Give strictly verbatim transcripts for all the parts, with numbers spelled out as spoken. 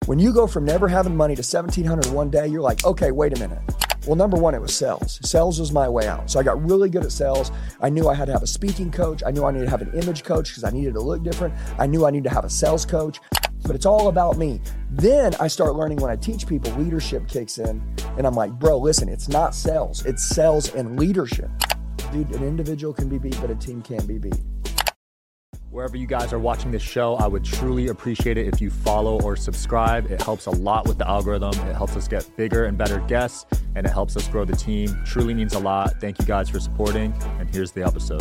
When you go from never having money to seventeen hundred one day, you're like, okay, wait a minute. Well, number one, it was sales. Sales was my way out. So I got really good at sales. I knew I had to have a speaking coach. I knew I needed to have an image coach because I needed to look different. I knew I needed to have a sales coach, but it's all about me. Then I start learning when I teach people, leadership kicks in and I'm like, bro, listen, it's not sales. It's sales and leadership. Dude, an individual can be beat, but a team can't be beat. Wherever you guys are watching this show, I would truly appreciate it if you follow or subscribe. It helps a lot with the algorithm. It helps us get bigger and better guests, and it helps us grow the team. Truly means a lot. Thank you guys for supporting, and here's the episode.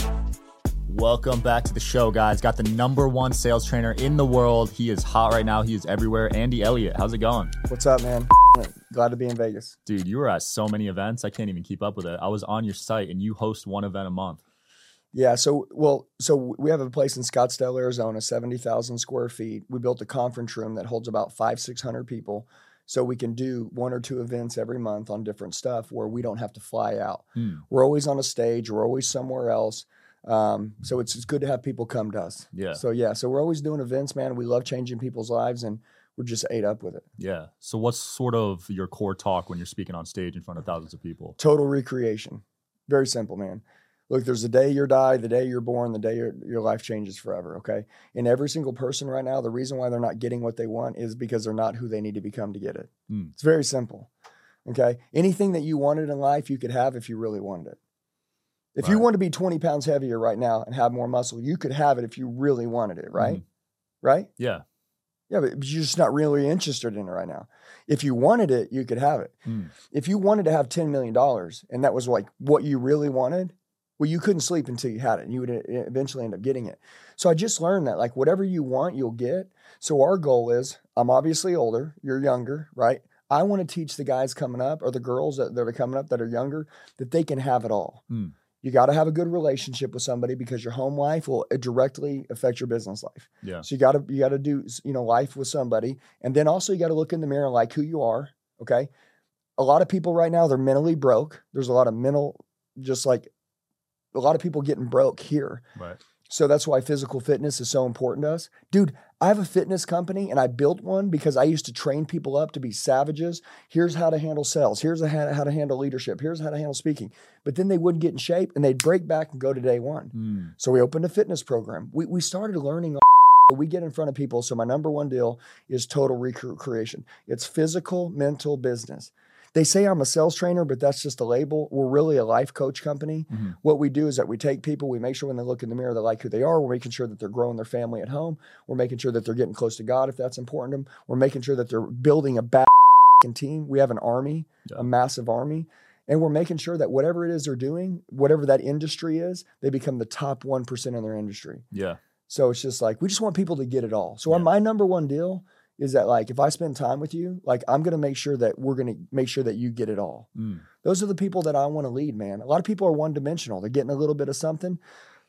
Welcome back to the show, guys. Got the number one sales trainer in the world. He is hot right now. He is everywhere. Andy Elliott, how's it going? What's up, man? Glad to be in Vegas. Dude, you were at so many events. I can't even keep up with it. I was on your site, and you host one event a month. Yeah, so, well, so we have a place in Scottsdale, Arizona, seventy thousand square feet. We built a conference room that holds about five, six hundred people. So we can do one or two events every month on different stuff where we don't have to fly out. Hmm. We're always on a stage. We're always somewhere else. Um, so it's, it's good to have people come to us. Yeah. So, yeah, so we're always doing events, man. We love changing people's lives, and we're just ate up with it. Yeah. So what's sort of your core talk when you're speaking on stage in front of thousands of people? Total recreation. Very simple, man. Look, there's the day you die, the day you're born, the day your, your life changes forever, okay? And every single person right now, the reason why they're not getting what they want is because they're not who they need to become to get it. Mm. It's very simple, okay? Anything that you wanted in life, you could have if you really wanted it. If right. you want to be twenty pounds heavier right now and have more muscle, you could have it if you really wanted it, right? Mm. Right? Yeah. Yeah, but you're just not really interested in it right now. If you wanted it, you could have it. Mm. If you wanted to have ten million dollars and that was like what you really wanted, well, you couldn't sleep until you had it, and you would eventually end up getting it. So I just learned that, like, whatever you want, you'll get. So our goal is, I'm obviously older, you're younger, right? I want to teach the guys coming up, or the girls that, that are coming up that are younger, that they can have it all. Mm. You got to have a good relationship with somebody because your home life will directly affect your business life. Yeah. So you got to you got to do you know life with somebody, and then also you got to look in the mirror and like who you are. Okay. A lot of people right now, they're mentally broke. There's a lot of mental, just like. A lot of people getting broke here. Right. So that's why physical fitness is so important to us. Dude, I have a fitness company and I built one because I used to train people up to be savages. Here's how to handle sales. Here's how to handle leadership. Here's how to handle speaking. But then they wouldn't get in shape and they'd break back and go to day one. Mm. So we opened a fitness program. We we started learning. We get in front of people. So my number one deal is total recreation. It's physical, mental, business. They say I'm a sales trainer, but that's just a label. We're really a life coach company. Mm-hmm. What we do is that we take people, we make sure when they look in the mirror, they like who they are. We're making sure that they're growing their family at home. We're making sure that they're getting close to God if that's important to them. We're making sure that they're building a bad team. We have an army, yeah. a massive army. And we're making sure that whatever it is they're doing, whatever that industry is, they become the top one percent in their industry. Yeah. So it's just like, we just want people to get it all. So yeah. my number one deal is that, like, if I spend time with you, like, I'm going to make sure that we're going to make sure that you get it all. Mm. Those are the people that I want to lead, man. A lot of people are one dimensional. They're getting a little bit of something,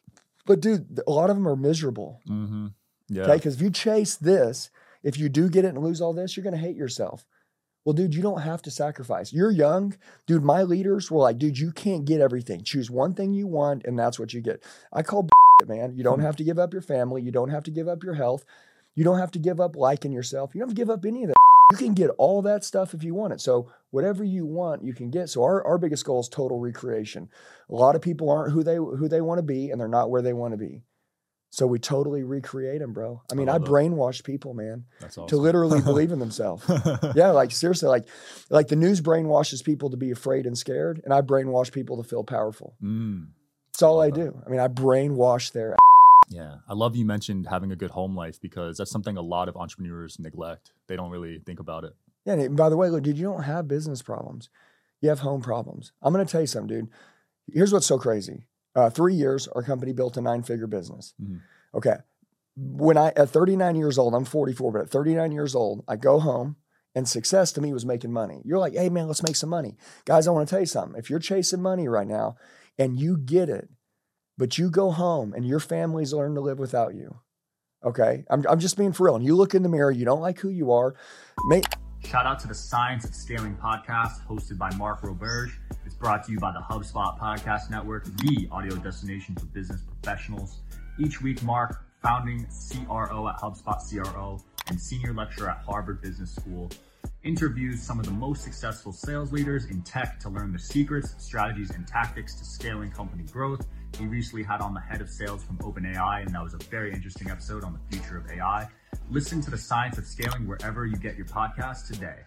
but dude, a lot of them are miserable. Mm-hmm. Yeah. Okay. Cause if you chase this, if you do get it and lose all this, you're going to hate yourself. Well, dude, you don't have to sacrifice. You're young. Dude, my leaders were like, dude, you can't get everything. Choose one thing you want and that's what you get. I call it, man. You don't have to give up your family. You don't have to give up your health. You don't have to give up liking yourself. You don't have to give up any of that. You can get all that stuff if you want it. So whatever you want, you can get. So our, our biggest goal is total recreation. A lot of people aren't who they who they want to be, and they're not where they want to be. So we totally recreate them, bro. I mean, I, I brainwash people, man, That's awesome. to literally believe in themselves. Yeah, like seriously, like like the news brainwashes people to be afraid and scared, and I brainwash people to feel powerful. Mm. That's all I, I do. I mean, I brainwash their Yeah. I love you mentioned having a good home life because that's something a lot of entrepreneurs neglect. They don't really think about it. Yeah. And by the way, look, dude, you don't have business problems. You have home problems. I'm going to tell you something, dude. Here's what's so crazy. Uh, three years, our company built a nine-figure business. Mm-hmm. Okay. When I, at thirty-nine years old, I'm forty-four, but at thirty-nine years old, I go home and success to me was making money. You're like, hey, man, let's make some money. Guys, I want to tell you something. If you're chasing money right now and you get it, but you go home and your family's learned to live without you. Okay. I'm, I'm just being for real. And you look in the mirror, you don't like who you are. May- Shout out to the Science of Scaling podcast hosted by Mark Roberge. It's brought to you by the HubSpot Podcast Network, the audio destination for business professionals. Each week, Mark, founding C R O at HubSpot C R O, and senior lecturer at Harvard Business School. Interviews some of the most successful sales leaders in tech to learn the secrets, strategies, and tactics to scaling company growth. He recently had on the head of sales from OpenAI, and that was a very interesting episode on the future of A I. Listen to The Science of Scaling wherever you get your podcast today.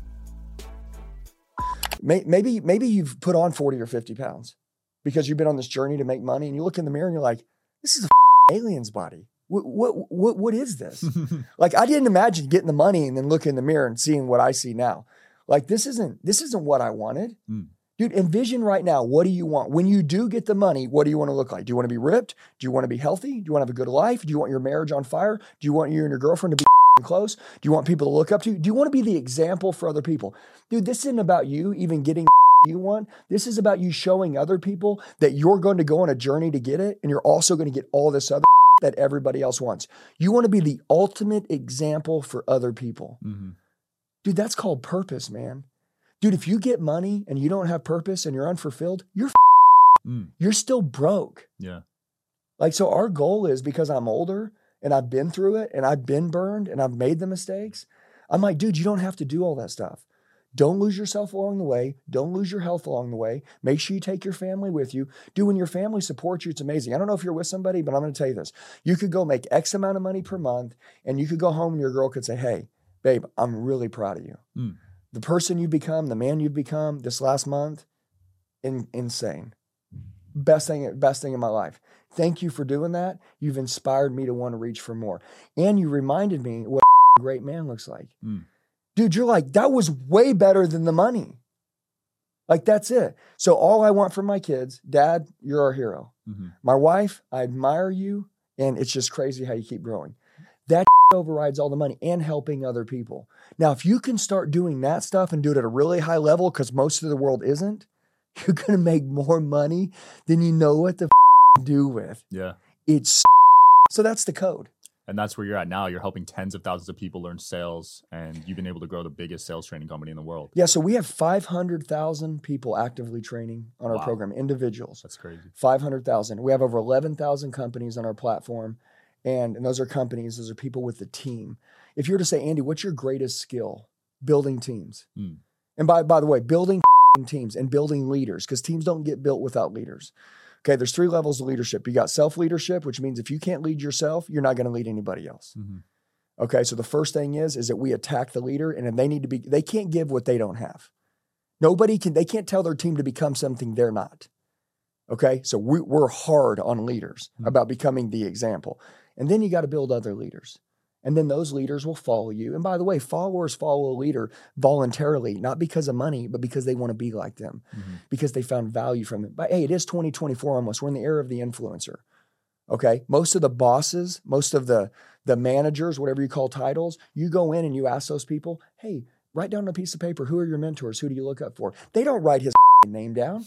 Maybe, maybe you've put on forty or fifty pounds because you've been on this journey to make money, and you look in the mirror and you're like, this is a alien's body. What, what, what, what is this? Like, I didn't imagine getting the money and then looking in the mirror and seeing what I see now. Like, this isn't, this isn't what I wanted. Mm. Dude, envision right now, what do you want? When you do get the money, what do you want to look like? Do you want to be ripped? Do you want to be healthy? Do you want to have a good life? Do you want your marriage on fire? Do you want you and your girlfriend to be close? Do you want people to look up to you? Do you want to be the example for other people? Dude, this isn't about you even getting you want. This is about you showing other people that you're going to go on a journey to get it, and you're also going to get all this other that everybody else wants. You want to be the ultimate example for other people. Mm-hmm. Dude, that's called purpose, man. Dude, if you get money and you don't have purpose and you're unfulfilled, you're mm. you're still broke. Yeah. Like, so our goal is, because I'm older and I've been through it and I've been burned and I've made the mistakes, I'm like, dude, you don't have to do all that stuff. Don't lose yourself along the way. Don't lose your health along the way. Make sure you take your family with you. Dude, when your family supports you, it's amazing. I don't know if you're with somebody, but I'm going to tell you this. You could go make X amount of money per month, and you could go home and your girl could say, hey, babe, I'm really proud of you. Mm. The person you become, the man you've become this last month, in, insane. Best thing, best thing in my life. Thank you for doing that. You've inspired me to want to reach for more. And you reminded me what a great man looks like. Mm. Dude, you're like, that was way better than the money. Like, that's it. So all I want from my kids, Dad, you're our hero. Mm-hmm. My wife, I admire you. And it's just crazy how you keep growing. That overrides all the money and helping other people. Now, if you can start doing that stuff and do it at a really high level, because most of the world isn't, you're going to make more money than you know what to do with. Yeah. It's so that's the code. And that's where you're at now. You're helping tens of thousands of people learn sales, and you've been able to grow the biggest sales training company in the world. Yeah, so we have five hundred thousand people actively training on our wow. program, individuals. That's crazy. five hundred thousand. We have over eleven thousand companies on our platform, and, and those are companies. Those are people with the team. If you were to say, Andy, what's your greatest skill? Building teams. Mm. And by, by the way, building teams and building leaders, because teams don't get built without leaders. Okay, there's three levels of leadership. You got self-leadership, which means if you can't lead yourself, you're not going to lead anybody else. Mm-hmm. Okay, so the first thing is, is that we attack the leader, and they need to be, they can't give what they don't have. Nobody can, they can't tell their team to become something they're not. Okay, so we, we're hard on leaders mm-hmm. about becoming the example. And then you got to build other leaders. And then those leaders will follow you. And by the way, followers follow a leader voluntarily, not because of money, but because they want to be like them, mm-hmm. because they found value from it. But hey, it is twenty twenty-four almost. We're in the era of the influencer. Okay. Most of the bosses, most of the, the managers, whatever you call titles, you go in and you ask those people, hey, write down on a piece of paper, who are your mentors? Who do you look up for? They don't write his name down,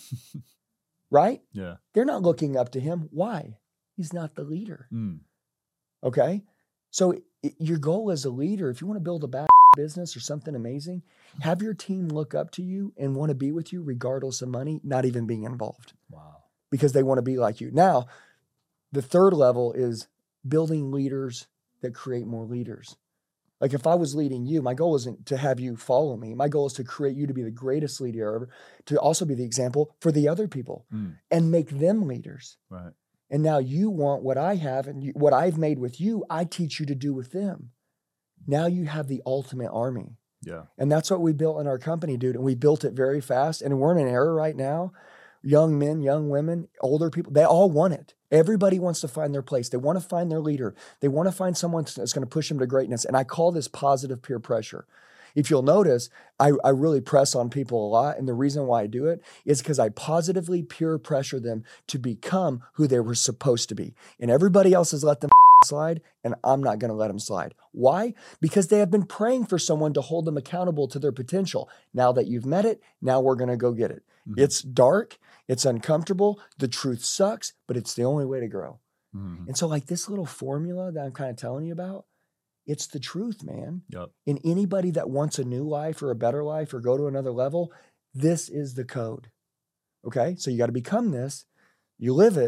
right? Yeah. They're not looking up to him. Why? He's not the leader. Mm. Okay. So it, your goal as a leader, if you want to build a bad business or something amazing, have your team look up to you and want to be with you regardless of money, not even being involved. Wow. Because they want to be like you. Now, the third level is building leaders that create more leaders. Like if I was leading you, my goal isn't to have you follow me. My goal is to create you to be the greatest leader ever, to also be the example for the other people mm. and make them leaders. Right. And now you want what I have and you, what I've made with you, I teach you to do with them. Now you have the ultimate army. Yeah. And that's what we built in our company, dude. And we built it very fast. And we're in an era right now, young men, young women, older people, they all want it. Everybody wants to find their place. They want to find their leader. They want to find someone that's going to push them to greatness. And I call this positive peer pressure. If you'll notice, I, I really press on people a lot. And the reason why I do it is because I positively peer pressure them to become who they were supposed to be. And everybody else has let them slide, and I'm not going to let them slide. Why? Because they have been praying for someone to hold them accountable to their potential. Now that you've met it, now we're going to go get it. Mm-hmm. It's dark. It's uncomfortable. The truth sucks, but it's the only way to grow. Mm-hmm. And so like this little formula that I'm kind of telling you about, it's the truth, man. Yep. And anybody that wants a new life or a better life or go to another level, this is the code. Okay? So you got to become this. You live it.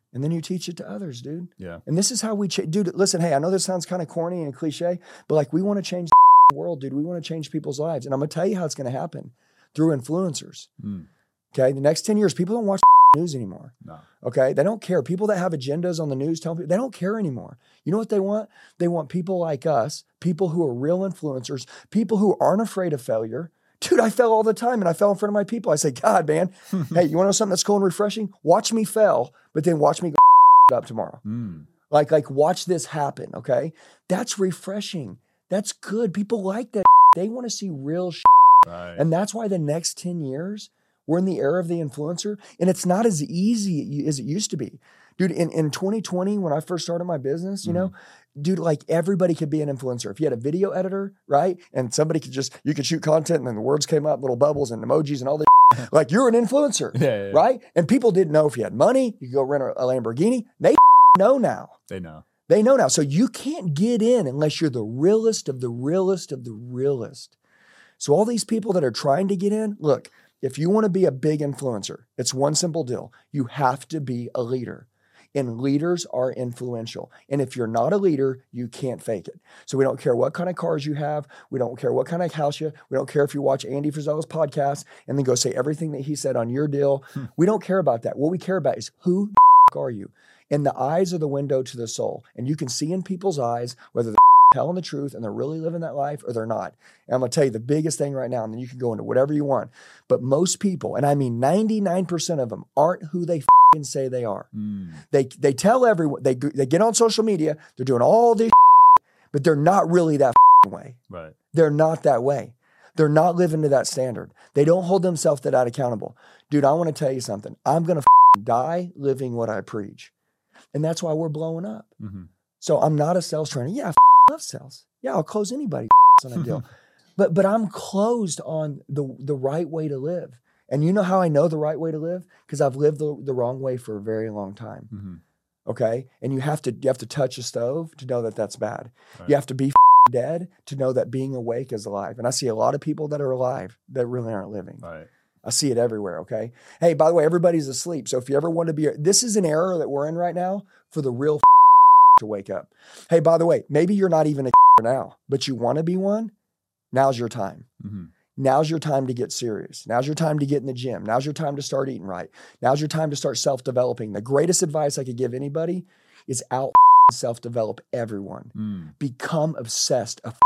And then you teach it to others, dude. Yeah. And this is how we, ch- dude, listen, hey, I know this sounds kind of corny and cliche, but like we want to change the world, dude. We want to change people's lives. And I'm going to tell you how it's going to happen through influencers. Mm. Okay. The next ten years, people don't watch news anymore. No. Okay. They don't care. People that have agendas on the news tell people, they don't care anymore. You know what they want? They want people like us, people who are real influencers, people who aren't afraid of failure. Dude, I fell all the time and I fell in front of my people. I say, God, man, hey, you want to know something that's cool and refreshing? Watch me fail, but then watch me go up tomorrow. Mm. Like, like watch this happen. Okay. That's refreshing. That's good. People like that. They want to see real shit. Right. And that's why the next ten years, we're in the era of the influencer, and it's not as easy as it used to be. Dude, in, in twenty twenty, when I first started my business, you mm-hmm. know, dude, like everybody could be an influencer. If you had a video editor, right? And somebody could just, you could shoot content and then the words came up, little bubbles and emojis and all this. Like you're an influencer, yeah, yeah, yeah. right? And people didn't know if you had money, you could go rent a, a Lamborghini. They know now. They know. They know now. So you can't get in unless you're the realest of the realest of the realest. So all these people that are trying to get in, look, if you want to be a big influencer, it's one simple deal. You have to be a leader. And leaders are influential. And if you're not a leader, you can't fake it. So we don't care what kind of cars you have. We don't care what kind of house you have. We don't care if you watch Andy Frisella's podcast and then go say everything that he said on your deal. Hmm. We don't care about that. What we care about is who the f- are you? And the eyes are the window to the soul. And you can see in people's eyes whether they're telling the truth and they're really living that life or they're not. And I'm going to tell you the biggest thing right now, and then you can go into whatever you want. But most people, and I mean ninety-nine percent of them, aren't who they f***ing say they are. Mm. They they tell everyone, they they get on social media, they're doing all this shit, but they're not really that f***ing way. Right. They're not that way. They're not living to that standard. They don't hold themselves to that accountable. Dude, I want to tell you something. I'm going to f***ing die living what I preach. And that's why we're blowing up. Mm-hmm. So I'm not a sales trainer. Yeah, I love sales. Yeah, I'll close anybody on a deal. But but I'm closed on the, the right way to live. And you know how I know the right way to live? Because I've lived the, the wrong way for a very long time. Mm-hmm. Okay? And you have to you have to touch a stove to know that that's bad. Right. You have to be dead to know that being awake is alive. And I see a lot of people that are alive that really aren't living. Right. I see it everywhere, okay? Hey, by the way, everybody's asleep. So if you ever want to be, this is an era that we're in right now for the real to wake up. Hey, by the way, maybe you're not even a now, but you want to be one. Now's your time. Mm-hmm. Now's your time to get serious. Now's your time to get in the gym. Now's your time to start eating right. Now's your time to start self-developing. The greatest advice I could give anybody is out self-develop everyone. Mm. Become obsessed. Of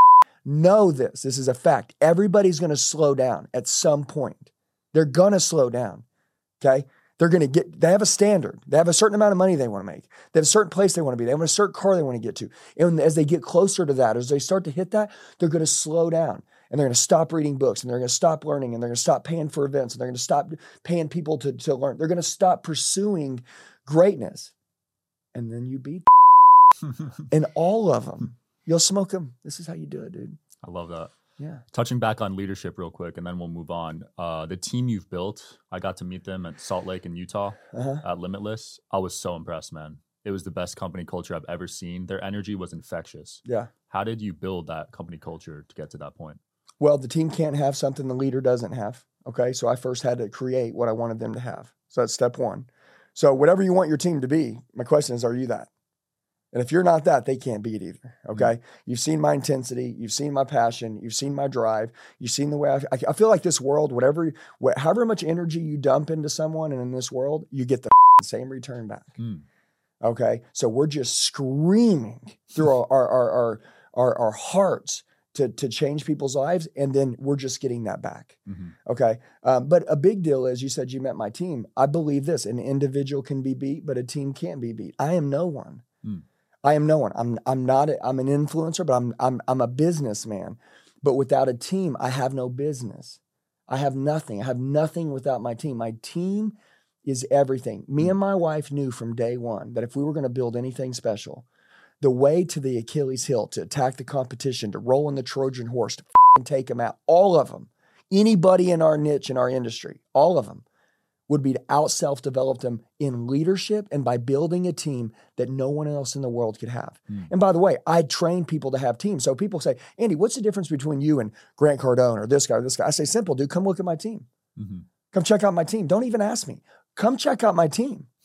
know this. This is a fact. Everybody's going to slow down at some point. They're going to slow down. Okay? They're going to get, they have a standard. They have a certain amount of money they want to make. They have a certain place they want to be. They have a certain car they want to get to. And as they get closer to that, as they start to hit that, they're going to slow down. And they're going to stop reading books. And they're going to stop learning. And they're going to stop paying for events. And they're going to stop paying people to, to learn. They're going to stop pursuing greatness. And then you beat and all of them. You'll smoke them. This is how you do it, dude. I love that. Yeah. Touching back on leadership real quick, and then we'll move on. Uh, the team you've built, I got to meet them at Salt Lake in Utah uh-huh. at Limitless. I was so impressed, man. It was the best company culture I've ever seen. Their energy was infectious. Yeah. How did you build that company culture to get to that point? Well, the team can't have something the leader doesn't have. Okay. So I first had to create what I wanted them to have. So that's step one. So whatever you want your team to be, my question is, are you that? And if you're not that, they can't be it either, okay? Mm-hmm. You've seen my intensity. You've seen my passion. You've seen my drive. You've seen the way I, I feel like this world, whatever, wh- however much energy you dump into someone and in this world, you get the same return back, mm. okay? So we're just screaming through our our our our, our, our hearts to, to change people's lives, and then we're just getting that back, mm-hmm. okay? Um, but a big deal is, you said you met my team. I believe this, an individual can be beat, but a team can't be beat. I am no one. Mm. I am no one. I'm I'm not a, I'm an influencer, but I'm I'm I'm a businessman. But without a team, I have no business. I have nothing. I have nothing without my team. My team is everything. Me and my wife knew from day one that if we were going to build anything special, the way to the Achilles heel, to attack the competition, to roll in the Trojan horse, to f***ing take them out, all of them, anybody in our niche, in our industry, all of them, would be to out self-develop them in leadership and by building a team that no one else in the world could have. Mm. And by the way, I train people to have teams. So people say, Andy, what's the difference between you and Grant Cardone or this guy or this guy? I say, simple, dude, come look at my team. Mm-hmm. Come check out my team. Don't even ask me. Come check out my team.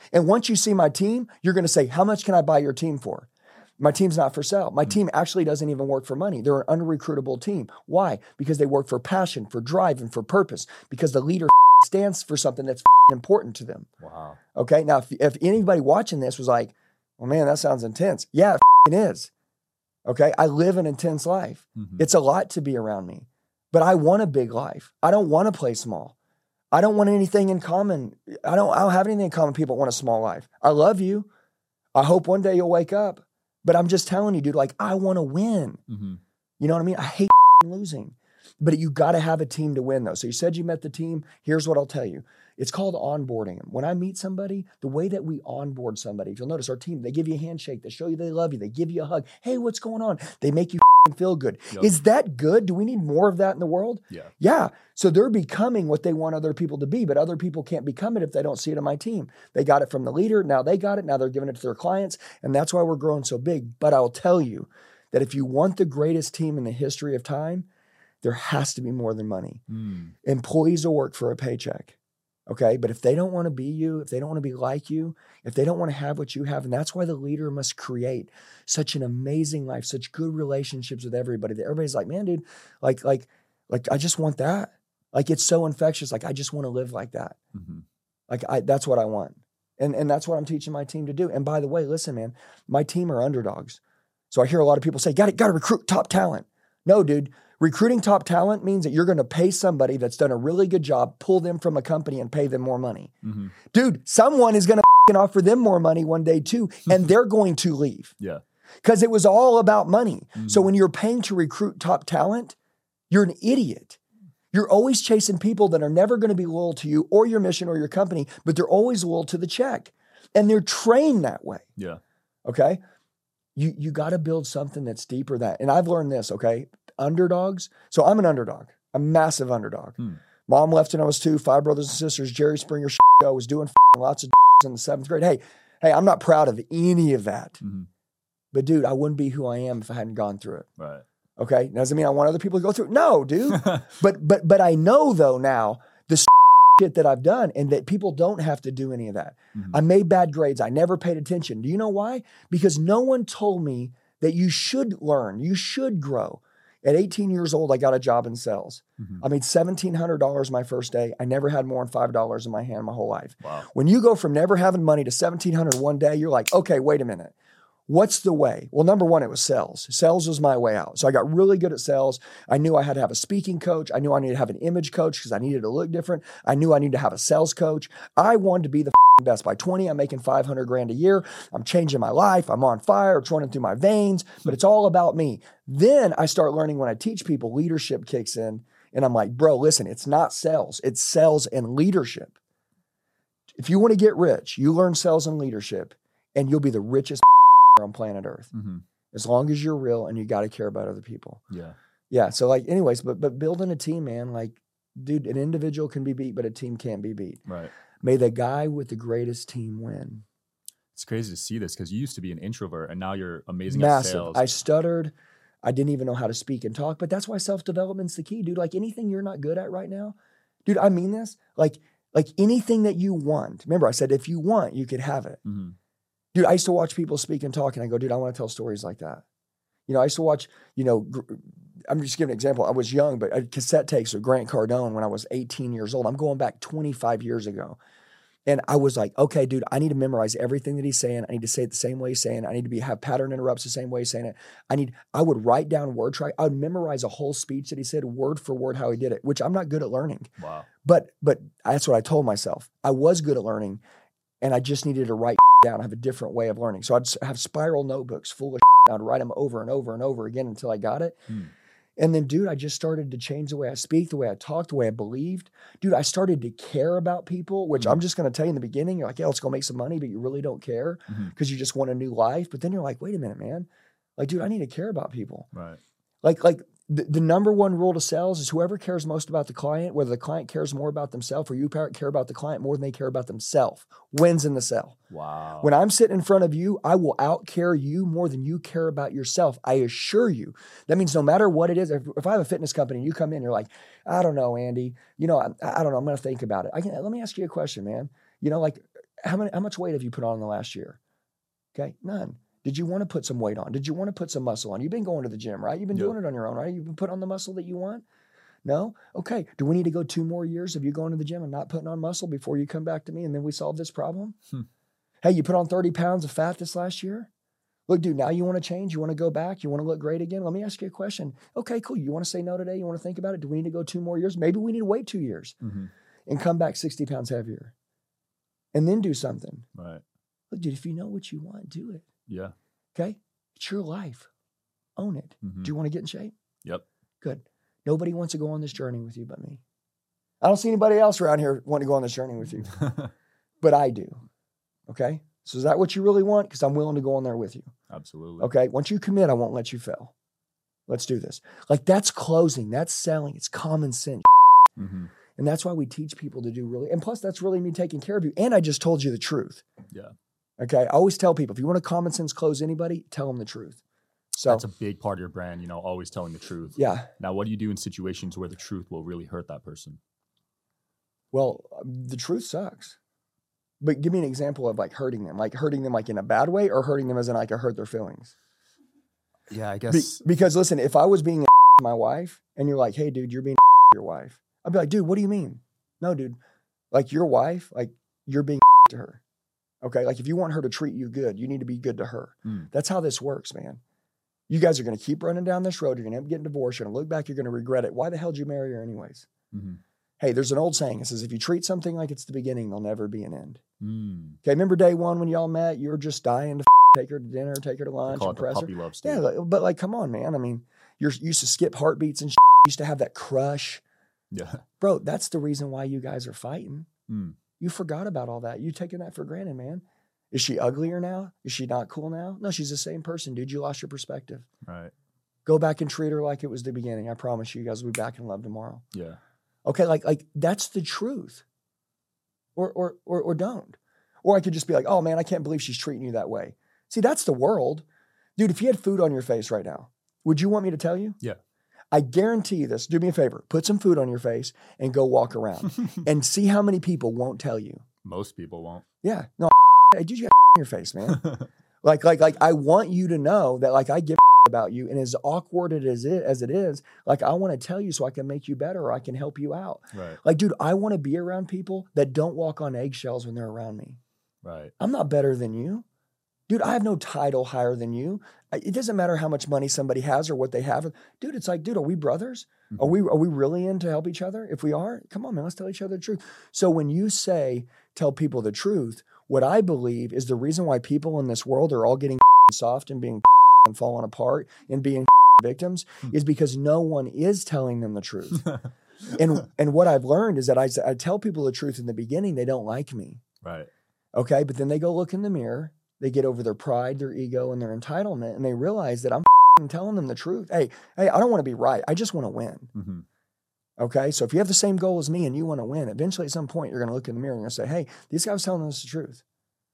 And once you see my team, you're going to say, how much can I buy your team for? My team's not for sale. My team actually doesn't even work for money. They're an unrecruitable team. Why? Because they work for passion, for drive, and for purpose. Because the leader stands for something that's important to them. Wow. Okay. Now, if, if anybody watching this was like, well, man, that sounds intense. Yeah, it is. Okay. I live an intense life. Mm-hmm. It's a lot to be around me, but I want a big life. I don't want to play small. I don't want anything in common. I don't, I don't have anything in common. People want a small life. I love you. I hope one day you'll wake up. But I'm just telling you, dude, like, I want to win. Mm-hmm. You know what I mean? I hate losing. But you got to have a team to win, though. So you said you met the team. Here's what I'll tell you. It's called onboarding. When I meet somebody, the way that we onboard somebody, if you'll notice our team, they give you a handshake. They show you they love you. They give you a hug. Hey, what's going on? They make you feel good. Yep. Is that good? Do we need more of that in the world? Yeah. Yeah. So they're becoming what they want other people to be, but other people can't become it if they don't see it on my team. They got it from the leader. Now they got it. Now they're giving it to their clients. And that's why we're growing so big. But I'll tell you that if you want the greatest team in the history of time, there has to be more than money. Mm. Employees will work for a paycheck. Okay. But if they don't want to be you, if they don't want to be like you, if they don't want to have what you have, and that's why the leader must create such an amazing life, such good relationships with everybody that everybody's like, man, dude, like, like, like, I just want that. Like, it's so infectious. Like, I just want to live like that. Mm-hmm. Like, I, that's what I want. And, and that's what I'm teaching my team to do. And by the way, listen, man, my team are underdogs. So I hear a lot of people say, got to, got to recruit top talent. No, dude. Recruiting top talent means that you're going to pay somebody that's done a really good job, pull them from a company and pay them more money. Mm-hmm. Dude, someone is going to offer them more money one day too, and they're going to leave. Yeah. Because it was all about money. Mm-hmm. So when you're paying to recruit top talent, you're an idiot. You're always chasing people that are never going to be loyal to you or your mission or your company, but they're always loyal to the check. And they're trained that way. Yeah. Okay? You, you got to build something that's deeper than that. And I've learned this, okay? Underdogs. So I'm an underdog, a massive underdog. Hmm. Mom left when I was two, five brothers and sisters. Jerry Springer show, was doing lots of in the seventh grade. Hey, hey, I'm not proud of any of that. Mm-hmm. But dude, I wouldn't be who I am if I hadn't gone through it. Right. Okay. Doesn't mean I want other people to go through it. No, dude. but but but I know though now the shit that I've done and that people don't have to do any of that. Mm-hmm. I made bad grades. I never paid attention. Do you know why? Because no one told me that you should learn, you should grow. At eighteen years old, I got a job in sales. Mm-hmm. I made seventeen hundred dollars my first day. I never had more than five dollars in my hand my whole life. Wow. When you go from never having money to seventeen hundred dollars one day, you're like, okay, wait a minute. What's the way? Well, number one, it was sales. Sales was my way out. So I got really good at sales. I knew I had to have a speaking coach. I knew I needed to have an image coach because I needed to look different. I knew I needed to have a sales coach. I wanted to be the best. By twenty, I'm making five hundred grand a year. I'm changing my life. I'm on fire. It's running through my veins, but it's all about me. Then I start learning when I teach people, leadership kicks in. And I'm like, bro, listen, it's not sales. It's sales and leadership. If you want to get rich, you learn sales and leadership and you'll be the richest on planet Earth. Mm-hmm. As long as you're real and you got to care about other people. Yeah. Yeah. So like, anyways, but, but building a team, man, like, dude, an individual can be beat, but a team can't be beat. Right. May the guy with the greatest team win. It's crazy to see this because you used to be an introvert and now you're amazing Massive. at sales. I stuttered. I didn't even know how to speak and talk, but that's why self-development's the key, dude. Like anything you're not good at right now, dude, I mean this, like, like anything that you want. Remember I said, if you want, you could have it. Mm-hmm. Dude, I used to watch people speak and talk and I go, dude, I want to tell stories like that. You know, I used to watch, you know, gr- I'm just giving an example. I was young, but I had cassette tapes of Grant Cardone when I was eighteen years old. I'm going back twenty-five years ago. And I was like, okay, dude, I need to memorize everything that he's saying. I need to say it the same way he's saying it. I need to be have pattern interrupts the same way he's saying it. I need, I would write down word track. I would memorize a whole speech that he said word for word how he did it, which I'm not good at learning. Wow. But, but that's what I told myself. I was good at learning and I just needed to write down, have a different way of learning. So I'd have spiral notebooks full of I'd write them over and over and over again until I got it. Hmm. And then, dude, I just started to change the way I speak, the way I talk, the way I believed. Dude, I started to care about people, which mm-hmm. I'm just going to tell you in the beginning, you're like, yeah, let's go make some money, but you really don't care because mm-hmm. you just want a new life. But then you're like, wait a minute, man. Like, dude, I need to care about people. Right. Like, like the, the number one rule to sales is whoever cares most about the client, whether the client cares more about themselves or you care about the client more than they care about themselves, wins in the sell. Wow. When I'm sitting in front of you, I will out-care you more than you care about yourself. I assure you. That means no matter what it is, if, if I have a fitness company and you come in, you're like, I don't know, Andy, you know, I, I don't know, I'm going to think about it. I can, let me ask you a question, man. You know, like, how many, how much weight have you put on in the last year? Okay, none. Did you want to put some weight on? Did you want to put some muscle on? You've been going to the gym, right? You've been Yep. doing it on your own, right? You've been putting on the muscle that you want? No? Okay. Do we need to go two more years of you going to the gym and not putting on muscle before you come back to me and then we solve this problem? Hmm. Hey, you put on thirty pounds of fat this last year? Look, dude, now you want to change? You want to go back? You want to look great again? Let me ask you a question. Okay, cool. You want to say no today? You want to think about it? Do we need to go two more years? Maybe we need to wait two years Mm-hmm. and come back sixty pounds heavier and then do something. Right. Look, dude, if you know what you want, do it. Yeah. Okay? It's your life. Own it. Mm-hmm. Do you want to get in shape? Yep. Good. Nobody wants to go on this journey with you but me. I don't see anybody else around here wanting to go on this journey with you, but I do. Okay? So is that what you really want? Because I'm willing to go on there with you. Absolutely. Okay? Once you commit, I won't let you fail. Let's do this. Like that's closing. That's selling. It's common sense. Mm-hmm. And that's why we teach people to do really, and plus that's really me taking care of you. And I just told you the truth. Yeah. Okay. I always tell people, if you want to common sense close anybody, tell them the truth. So That's a big part of your brand, you know, always telling the truth. yeah. Now, what do you do in situations where the truth will really hurt that person? Well, the truth sucks. But give me an example of like hurting them, like hurting them like in a bad way or hurting them as in like I hurt their feelings. Yeah, I Be- guess. because listen, if I was being a to my wife and you're like, hey, dude, you're being a to your wife, I'd be like, dude, what do you mean? No, dude, like your wife, like you're being a to her. Okay. Like if you want her to treat you good, you need to be good to her. Mm. That's how this works, man. You guys are going to keep running down this road. You're going to end up getting divorced. You're going to look back. You're going to regret it. Why the hell did you marry her anyways? Mm-hmm. Hey, there's an old saying. It says, if you treat something like it's the beginning, there'll never be an end. Mm. Okay. Remember day one when y'all met, you were just dying to take her to dinner, take her to I lunch, call it the impress her. puppy love stage. Yeah. like- But like, come on, man. I mean, you're you used to skip heartbeats and shit. You used to have that crush. Yeah. Bro, that's the reason why you guys are fighting. Mm. You forgot about all that. You taking that for granted, man. Is she uglier now? Is she not cool now? No, she's the same person, dude. You lost your perspective. Right. Go back and treat her like it was the beginning. I promise you, you guys will be back in love tomorrow. Yeah. Okay, like like that's the truth. Or or or or don't. Or I could just be like, oh man, I can't believe she's treating you that way. See, that's the world. Dude, if you had food on your face right now, would you want me to tell you? Yeah. I guarantee you this. Do me a favor. Put some food on your face and go walk around and see how many people won't tell you. Most people won't. Yeah. No, hey, dude, you got on your face, man. Like, like, like, I want you to know that, like, I give about you, and as awkward it is, it as it is, like, I want to tell you so I can make you better or I can help you out. Right. Like, dude, I want to be around people that don't walk on eggshells when they're around me. Right. I'm not better than you, dude. I have no title higher than you. I- It doesn't matter how much money somebody has or what they have, dude. It's like, dude, are we brothers? Mm-hmm. Are we are we really in to help each other? If we are, come on, man, let's tell each other the truth. So when you say tell people the truth, what I believe is the reason why people in this world are all getting soft and being and falling apart and being victims is because no one is telling them the truth. and and what I've learned is that I, I tell people the truth in the beginning, they don't like me. Right. Okay, but then they go look in the mirror, they get over their pride, their ego, and their entitlement, and they realize that I'm telling them the truth. Hey, hey, I don't want to be right. I just want to win. Mm-hmm. Okay, so if you have the same goal as me and you want to win, eventually at some point you're going to look in the mirror and you're going to say, hey, these guys telling us the truth.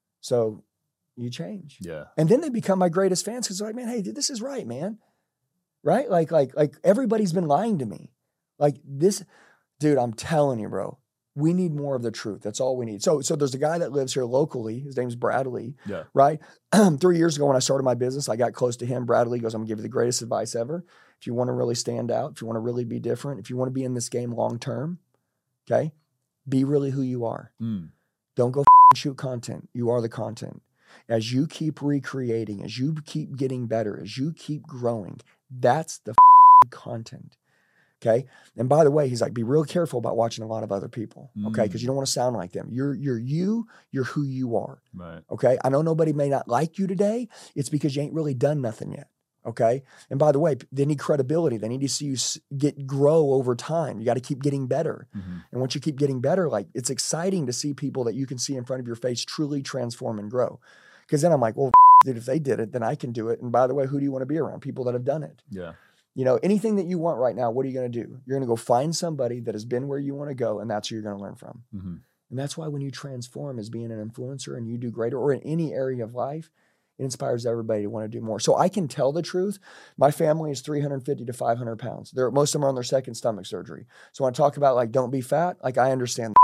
So you change. Yeah. And then they become my greatest fans because they're like, man, hey, dude, this is right, man. Right? Like, like, like everybody's been lying to me. Like this, dude, I'm telling you, bro, we need more of the truth. That's all we need. So, so there's a guy that lives here locally. His name's Bradley. Yeah. Right? Three years ago when I started my business, I got close to him. Bradley goes, I'm gonna give you the greatest advice ever. If you want to really stand out, if you want to really be different, if you want to be in this game long term, okay, be really who you are. Mm. Don't go shoot content. You are the content. As you keep recreating, as you keep getting better, as you keep growing, that's the content. Okay. And by the way, he's like, be real careful about watching a lot of other people. Okay. Because Mm. you don't want to sound like them. You're you're you, you're who you are. Right. Okay. I know nobody may not like you today. It's because you ain't really done nothing yet. Okay. And by the way, they need credibility. They need to see you s- get grow over time. You got to keep getting better. Mm-hmm. And once you keep getting better, like it's exciting to see people that you can see in front of your face truly transform and grow. Because then I'm like, well, dude, if they did it, then I can do it. And by the way, who do you want to be around? People that have done it. Yeah. You know, anything that you want right now, what are you going to do? You're going to go find somebody that has been where you want to go, and that's who you're going to learn from. Mm-hmm. And that's why when you transform as being an influencer and you do greater, or in any area of life, it inspires everybody to want to do more. So I can tell the truth. My family is three hundred fifty to five hundred pounds. They're, most of them are on their second stomach surgery. So when I talk about like, don't be fat, like I understand.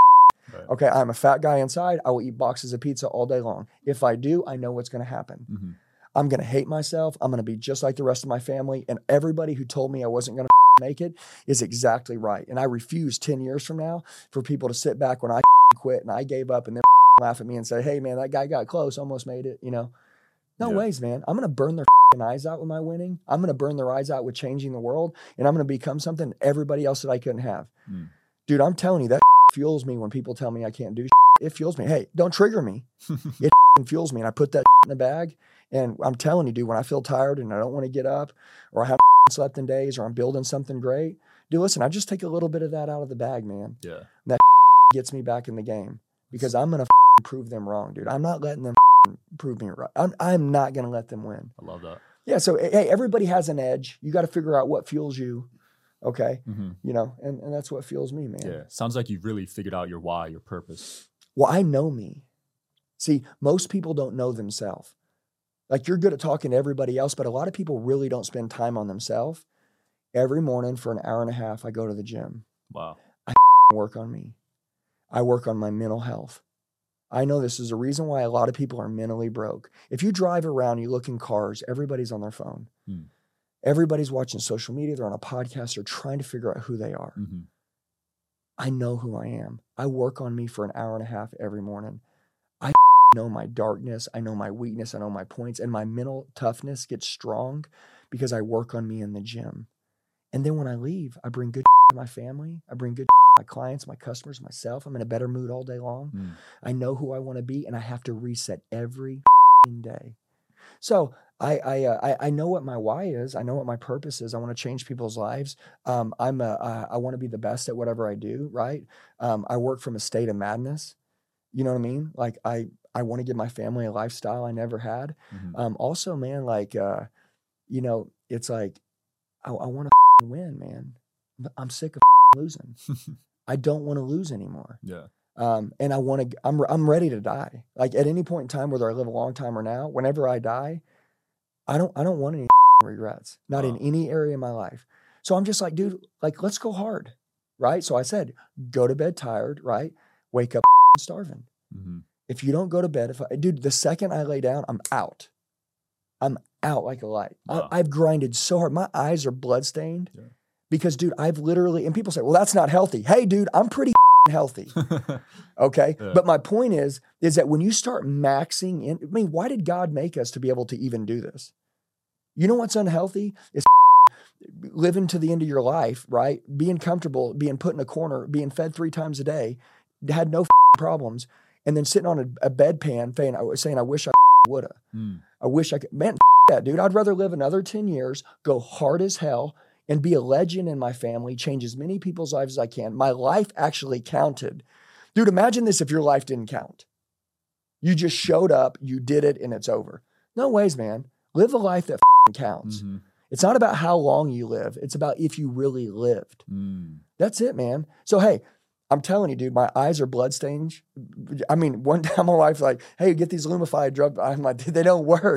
Right. Okay, I'm a fat guy inside. I will eat boxes of pizza all day long. If I do, I know what's going to happen. Mm-hmm. I'm going to hate myself. I'm going to be just like the rest of my family. And everybody who told me I wasn't going to make it is exactly right. And I refuse ten years from now for people to sit back when I quit and I gave up and then laugh at me and say, hey, man, that guy got close, almost made it. You know, no Yeah. ways, man. I'm going to burn their eyes out with my winning. I'm going to burn their eyes out with changing the world. And I'm going to become something everybody else that I couldn't have. Mm. Dude, I'm telling you, that fuels me when people tell me I can't do shit. It fuels me. Hey, don't trigger me. It fuels me. And I put that in the bag. And I'm telling you, dude, when I feel tired and I don't want to get up, or I haven't slept in days, or I'm building something great, dude, listen, I just take a little bit of that out of the bag, man. Yeah. And that gets me back in the game because I'm going to prove them wrong, dude. I'm not letting them prove me right. I'm, I'm not going to let them win. I love that. Yeah. So, hey, everybody has an edge. You got to figure out what fuels you. Okay. Mm-hmm. You know, and, and that's what fuels me, man. Yeah. Sounds like you've really figured out your why, your purpose. Well, I know me. See, most people don't know themselves. Like, you're good at talking to everybody else, but a lot of people really don't spend time on themselves. Every morning for an hour and a half, I go to the gym. Wow. I work on me. I work on my mental health. I know this is a reason why a lot of people are mentally broke. If you drive around, you look in cars, everybody's on their phone. Hmm. Everybody's watching social media. They're on a podcast. They're trying to figure out who they are. Mm-hmm. I know who I am. I work on me for an hour and a half every morning. I know my darkness. I know my weakness. I know my points. And my mental toughness gets strong because I work on me in the gym. And then when I leave, I bring good to my family. I bring good to my clients, my customers, myself. I'm in a better mood all day long. Mm. I know who I want to be, and I have to reset every day. So I I, uh, I I know what my why is. I know what my purpose is. I want to change people's lives. Um, I'm a, uh, I want to be the best at whatever I do. Right. Um, I work from a state of madness. You know what I mean? Like I I want to give my family a lifestyle I never had. Mm-hmm. Um, also, man, like uh, you know, it's like I, I want to win, man. But I'm sick of losing. I don't want to lose anymore. Yeah. Um, and I want to, I'm, I'm ready to die. Like at any point in time, whether I live a long time or now, whenever I die, I don't, I don't want any regrets, not wow. in any area of my life. So I'm just like, dude, like, let's go hard. Right. So I said, go to bed tired, right? Wake up starving. Mm-hmm. If you don't go to bed, if I, dude, the second I lay down, I'm out. I'm out like a light. Wow. I, I've grinded so hard. My eyes are bloodstained yeah. because, dude, I've literally, and people say, well, that's not healthy. Hey, dude, I'm pretty healthy. Okay. Yeah. But my point is, is that when you start maxing in, I mean, why did God make us to be able to even do this? You know what's unhealthy? Is living to the end of your life, right? Being comfortable, being put in a corner, being fed three times a day, had no problems, and then sitting on a, a bedpan saying, saying, I wish I woulda. Mm. I wish I could. Man, that, dude. I'd rather live another ten years, go hard as hell, and be a legend in my family, change as many people's lives as I can. My life actually counted. Dude, imagine this if your life didn't count. You just showed up, you did it, and it's over. No ways, man. Live a life that counts. Mm-hmm. It's not about how long you live. It's about if you really lived. Mm. That's it, man. So, hey, I'm telling you, dude, my eyes are bloodstained. I mean, one time my wife's like, hey, get these Lumify drugs. I'm like, they don't work.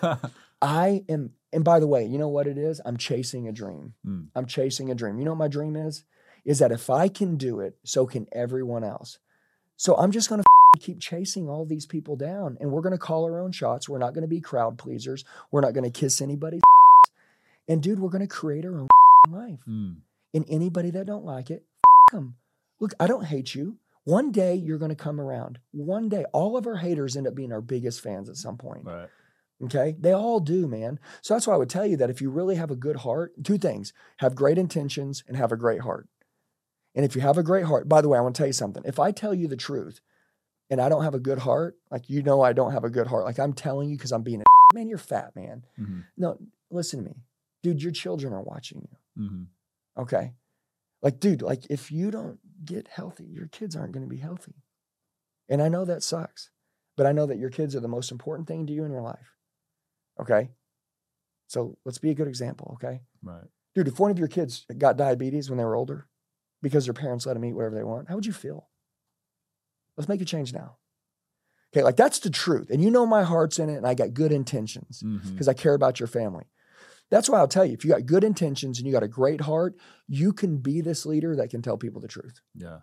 I am, and by the way, you know what it is? I'm chasing a dream. Mm. I'm chasing a dream. You know what my dream is? Is that if I can do it, so can everyone else. So I'm just going to keep chasing all these people down, and we're going to call our own shots. We're not going to be crowd pleasers. We're not going to kiss anybody's and dude, we're going to create our own life. Mm. And anybody that don't like it, them. Look, I don't hate you. One day you're going to come around. One day, all of our haters end up being our biggest fans at some point. Right. Okay? They all do, man. So that's why I would tell you that if you really have a good heart, two things, have great intentions and have a great heart. And if you have a great heart, by the way, I want to tell you something. If I tell you the truth and I don't have a good heart, like, you know, I don't have a good heart. Like, I'm telling you because I'm being a man, you're fat, man. Mm-hmm. No, listen to me. Dude, your children are watching you. Mm-hmm. Okay? Like, dude, like, if you don't get healthy, your kids aren't going to be healthy. And I know that sucks, but I know that your kids are the most important thing to you in your life. Okay? So let's be a good example, okay? Right. Dude, if one of your kids got diabetes when they were older because their parents let them eat whatever they want, how would you feel? Let's make a change now. Okay, like, that's the truth. And you know my heart's in it, and I got good intentions because mm-hmm. I care about your family. That's why I'll tell you, if you got good intentions and you got a great heart, you can be this leader that can tell people the truth. Yeah.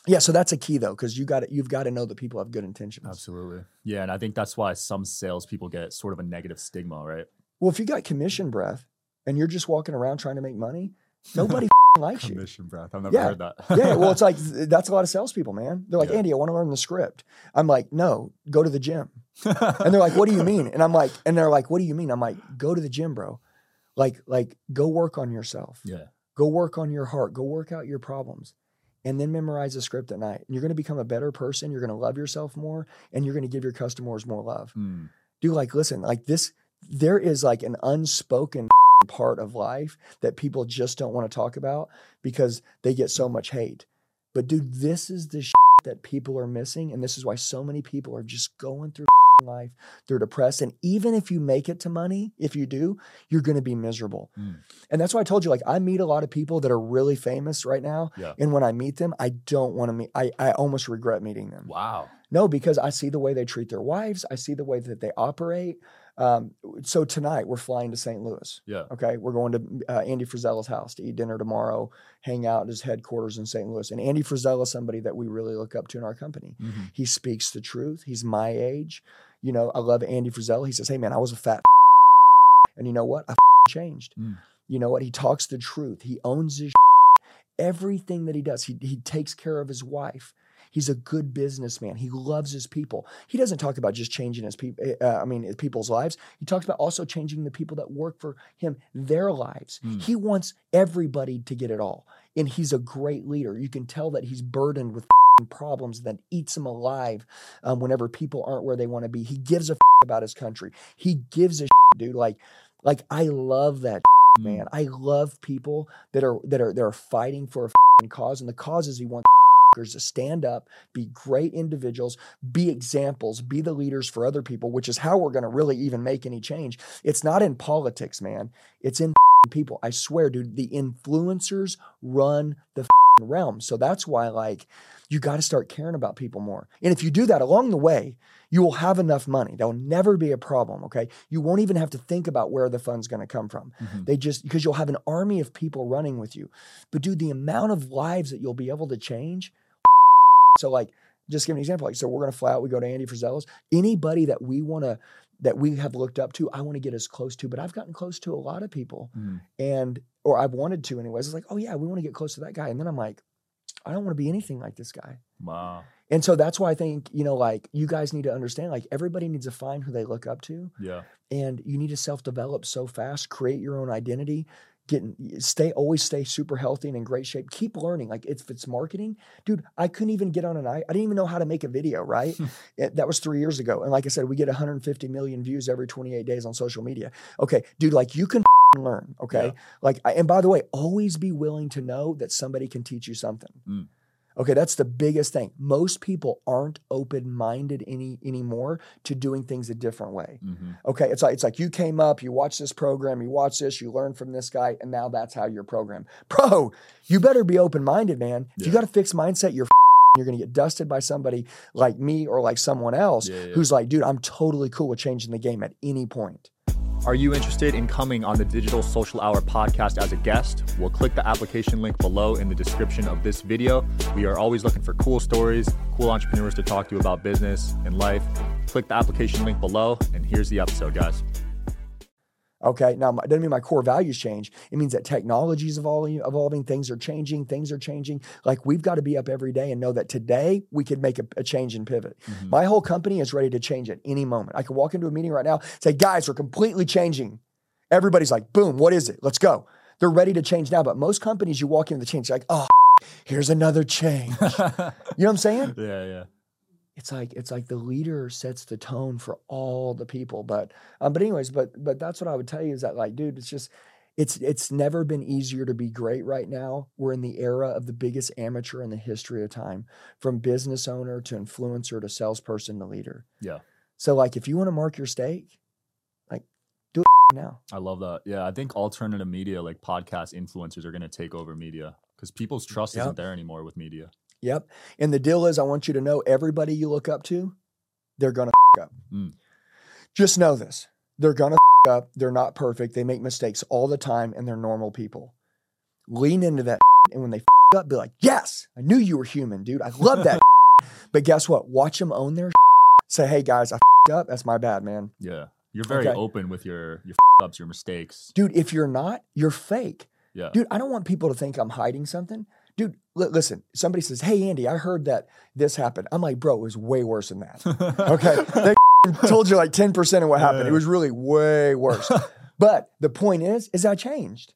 Yeah, so that's a key though, because you got you've got to know that people have good intentions. Absolutely. Yeah, and I think that's why some salespeople get sort of a negative stigma, right? Well, if you got commission breath and you're just walking around trying to make money, nobody likes you. Commission breath. I've never Yeah. heard that. Yeah, well, it's like that's a lot of salespeople, man. They're like, Yeah. Andy, I want to learn the script. I'm like, no, go to the gym. And they're like, what do you mean? And I'm like, and they're like, what do you mean? I'm like, go to the gym, bro. Like, like, go work on yourself. Yeah. Go work on your heart. Go work out your problems. And then memorize the script at night. And you're going to become a better person. You're going to love yourself more. And you're going to give your customers more love. Mm. Dude, like, listen, like this, there is like an unspoken part of life that people just don't want to talk about because they get so much hate. But dude, this is the shit that people are missing. And this is why so many people are just going through life. They're depressed. And even if you make it to money, if you do, you're going to be miserable. Mm. And that's why I told you, like, I meet a lot of people that are really famous right now. Yeah. And when I meet them, I don't want to meet, I, I almost regret meeting them. Wow. No, because I see the way they treat their wives. I see the way that they operate. Um, so tonight we're flying to Saint Louis. Yeah. Okay. We're going to uh, Andy Frisella's house to eat dinner tomorrow, hang out at his headquarters in Saint Louis. And Andy Frisella is somebody that we really look up to in our company. Mm-hmm. He speaks the truth. He's my age. You know, I love Andy Frisella. He says, hey man, I was a fat and you know what? I changed. Mm. You know what? He talks the truth. He owns his everything that he does. He, he takes care of his wife. He's a good businessman. He loves his people. He doesn't talk about just changing his people. Uh, I mean, people's lives. He talks about also changing the people that work for him, their lives. Mm. He wants everybody to get it all. And he's a great leader. You can tell that he's burdened with problems that eats him alive um, whenever people aren't where they want to be. He gives a about his country. He gives a dude. Like, like I love that mm. man. I love people that are that are that are fighting for a cause, and the cause is he wants to stand up, be great individuals, be examples, be the leaders for other people, which is how we're going to really even make any change. It's not in politics, man. It's in people. I swear, dude, the influencers run the realm. So that's why, like, you got to start caring about people more. And if you do that along the way, you will have enough money. There'll never be a problem, okay? You won't even have to think about where the fund's going to come from. Mm-hmm. They just, because you'll have an army of people running with you. But dude, the amount of lives that you'll be able to change. So like, just give an example. Like, so we're going to fly out, we go to Andy Frisella's. Anybody that we want to, that we have looked up to, I want to get as close to, but I've gotten close to a lot of people mm. and, or I've wanted to anyways. It's like, oh yeah, we want to get close to that guy. And then I'm like, I don't want to be anything like this guy. Wow. And so that's why I think, you know, like you guys need to understand, like everybody needs to find who they look up to. Yeah. And you need to self-develop so fast, create your own identity, get, stay, always stay super healthy and in great shape. Keep learning. Like if it's marketing, dude, I couldn't even get on an, I, I didn't even know how to make a video, right? it, that was three years ago. And like I said, we get one hundred fifty million views every twenty-eight days on social media. Okay, dude, like you can learn. Okay. Yeah. Like, I, and by the way, always be willing to know that somebody can teach you something. Mm. Okay, that's the biggest thing. Most people aren't open-minded any anymore to doing things a different way. Mm-hmm. Okay, it's like it's like you came up, you watch this program, you watch this, you learn from this guy, and now that's how you're programmed. Bro, you better be open-minded, man. Yeah. If you got a fixed mindset, you're you're going to get dusted by somebody like me or like someone else yeah, yeah. who's like, dude, I'm totally cool with changing the game at any point. Are you interested in coming on the Digital Social Hour podcast as a guest? Well, click the application link below in the description of this video. We are always looking for cool stories, cool entrepreneurs to talk to about business and life. Click the application link below, and here's the episode, guys. Okay, now it doesn't mean my core values change. It means that technology is evolving, evolving, things are changing, things are changing. Like we've got to be up every day and know that today we could make a, a change and pivot. Mm-hmm. My whole company is ready to change at any moment. I could walk into a meeting right now, say, guys, we're completely changing. Everybody's like, boom, what is it? Let's go. They're ready to change now. But most companies, you walk into the change, like, oh, here's another change. You know what I'm saying? Yeah, yeah. It's like it's like the leader sets the tone for all the people. But um, but anyways, but but that's what I would tell you is that, like, dude, it's just it's it's never been easier to be great right now. We're in the era of the biggest amateur in the history of time, from business owner to influencer to salesperson to leader. Yeah. So like if you want to mark your stake, like do it now. I love that. Yeah, I think alternative media like podcast influencers are going to take over media because people's trust yep. isn't there anymore with media. Yep. And the deal is, I want you to know everybody you look up to, they're going to f- up. Mm. Just know this. They're going to f- up. They're not perfect. They make mistakes all the time and they're normal people. Lean into that. And when they f- up, be like, yes, I knew you were human, dude. I love that. But guess what? Watch them own their say, hey guys, I up. That's my bad, man. Yeah. You're very Okay. open with your, your ups, your mistakes. Dude, if you're not, you're fake. Yeah. Dude, I don't want people to think I'm hiding something. Dude, li- listen, somebody says, hey, Andy, I heard that this happened. I'm like, bro, it was way worse than that. Okay. They told you like ten percent of what happened. Yeah. It was really way worse. But the point is, is I changed.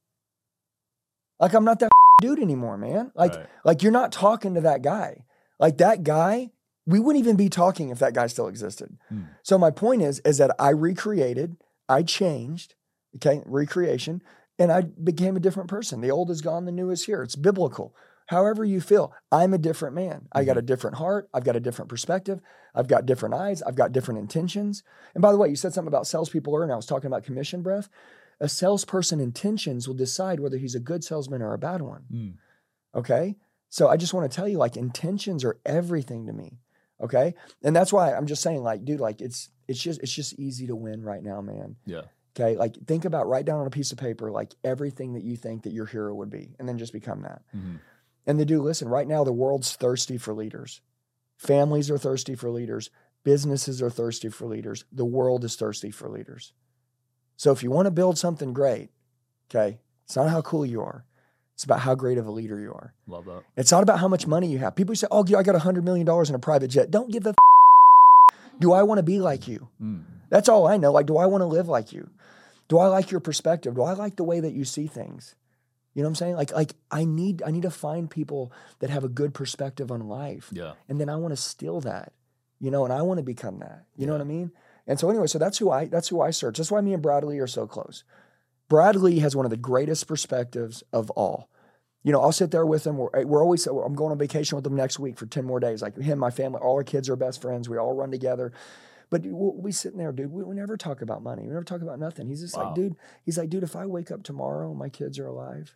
Like, I'm not that dude anymore, man. Like, Right. like you're not talking to that guy. Like that guy, we wouldn't even be talking if that guy still existed. Hmm. So my point is, is that I recreated, I changed, okay, recreation, and I became a different person. The old is gone, the new is here. It's biblical. However you feel, I'm a different man. Mm-hmm. I got a different heart. I've got a different perspective. I've got different eyes. I've got different intentions. And by the way, you said something about salespeople earlier, and I was talking about commission breath. A salesperson intentions will decide whether he's a good salesman or a bad one. Mm. Okay? So I just want to tell you, like, intentions are everything to me. Okay? And that's why I'm just saying, like, dude, like, it's it's just it's just easy to win right now, man. Yeah. Okay? Like, think about, write down on a piece of paper, like, everything that you think that your hero would be, and then just become that. Mm-hmm. And they do, listen, right now the world's thirsty for leaders. Families are thirsty for leaders. Businesses are thirsty for leaders. The world is thirsty for leaders. So if you want to build something great, okay, it's not how cool you are. It's about how great of a leader you are. Love that. It's not about how much money you have. People say, oh, I got one hundred million dollars in a private jet. Don't give a f- do I want to be like you? Mm. That's all I know. Like, do I want to live like you? Do I like your perspective? Do I like the way that you see things? You know what I'm saying? Like, like I need, I need to find people that have a good perspective on life. Yeah. And then I want to steal that, you know, and I want to become that. You Yeah. know what I mean? And so anyway, so that's who I, that's who I search. That's why me and Bradley are so close. Bradley has one of the greatest perspectives of all. You know, I'll sit there with him. We're, we're always, I'm going on vacation with him next week for ten more days. Like him, my family, all our kids are best friends. We all run together. But dude, we'll, we sitting there, dude, we, we never talk about money. We never talk about nothing. He's just Wow. like, dude, he's like, dude, if I wake up tomorrow and my kids are alive,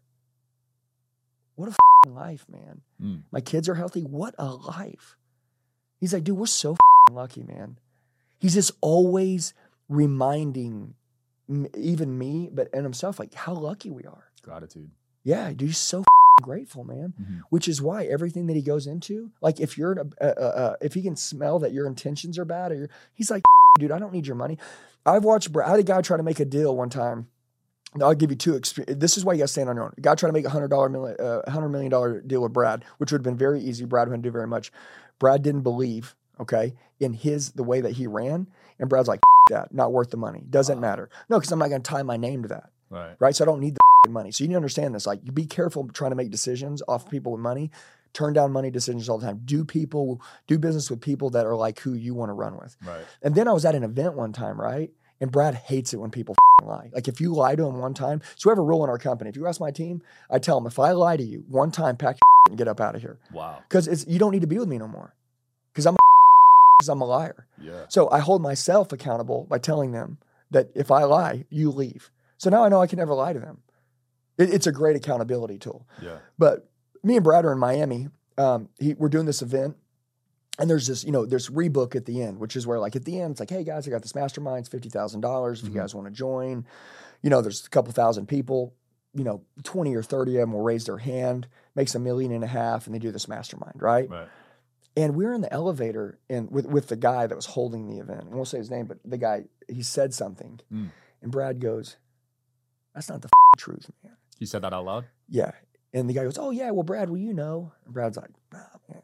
what a f***ing life, man. Mm. My kids are healthy. What a life. He's like, dude, we're so f***ing lucky, man. He's just always reminding m- even me, but and himself, like how lucky we are. Gratitude. Yeah, dude, he's so f***ing grateful, man. Mm-hmm. Which is why everything that he goes into, like if you're, in a, uh, uh, if he can smell that your intentions are bad, or you're, he's like, dude, I don't need your money. I've watched, I had a guy try to make a deal one time. I'll give you two. Exp- this is why you got to stand on your own. A guy tried to make a hundred dollar million, uh, hundred million dollar deal with Brad, which would have been very easy. Brad wouldn't do very much. Brad didn't believe, okay, in his the way that he ran, and Brad's like, that, not worth the money. Doesn't Wow. matter. No, because I'm not going to tie my name to that, Right. right? So I don't need the money. So you need to understand this. Like, you be careful trying to make decisions off people with money. Turn down money decisions all the time. Do people do business with people that are like who you want to run with. Right. And then I was at an event one time, right? And Brad hates it when people lie. Like if you lie to him one time, so we have a rule in our company. If you ask my team, I tell them, if I lie to you one time, pack your and get up out of here. Wow. Because it's you don't need to be with me no more. Because I'm because I'm a liar. Yeah. So I hold myself accountable by telling them that if I lie, you leave. So now I know I can never lie to them. It, it's a great accountability tool. Yeah. But me and Brad are in Miami. Um, he, we're doing this event. And there's this, you know, there's rebook at the end, which is where like at the end, it's like, hey guys, I got this mastermind, it's fifty thousand dollars if Mm-hmm. you guys want to join. You know, there's a couple thousand people, you know, twenty or thirty of them will raise their hand, makes a million and a half, and they do this mastermind, right? Right. And we're in the elevator and with, with the guy that was holding the event. I won't say his name, but the guy, he said something. Mm. And Brad goes, that's not the truth, man. He said that out loud? Yeah. And the guy goes, oh yeah, well, Brad, well, you know. And Brad's like, oh, man.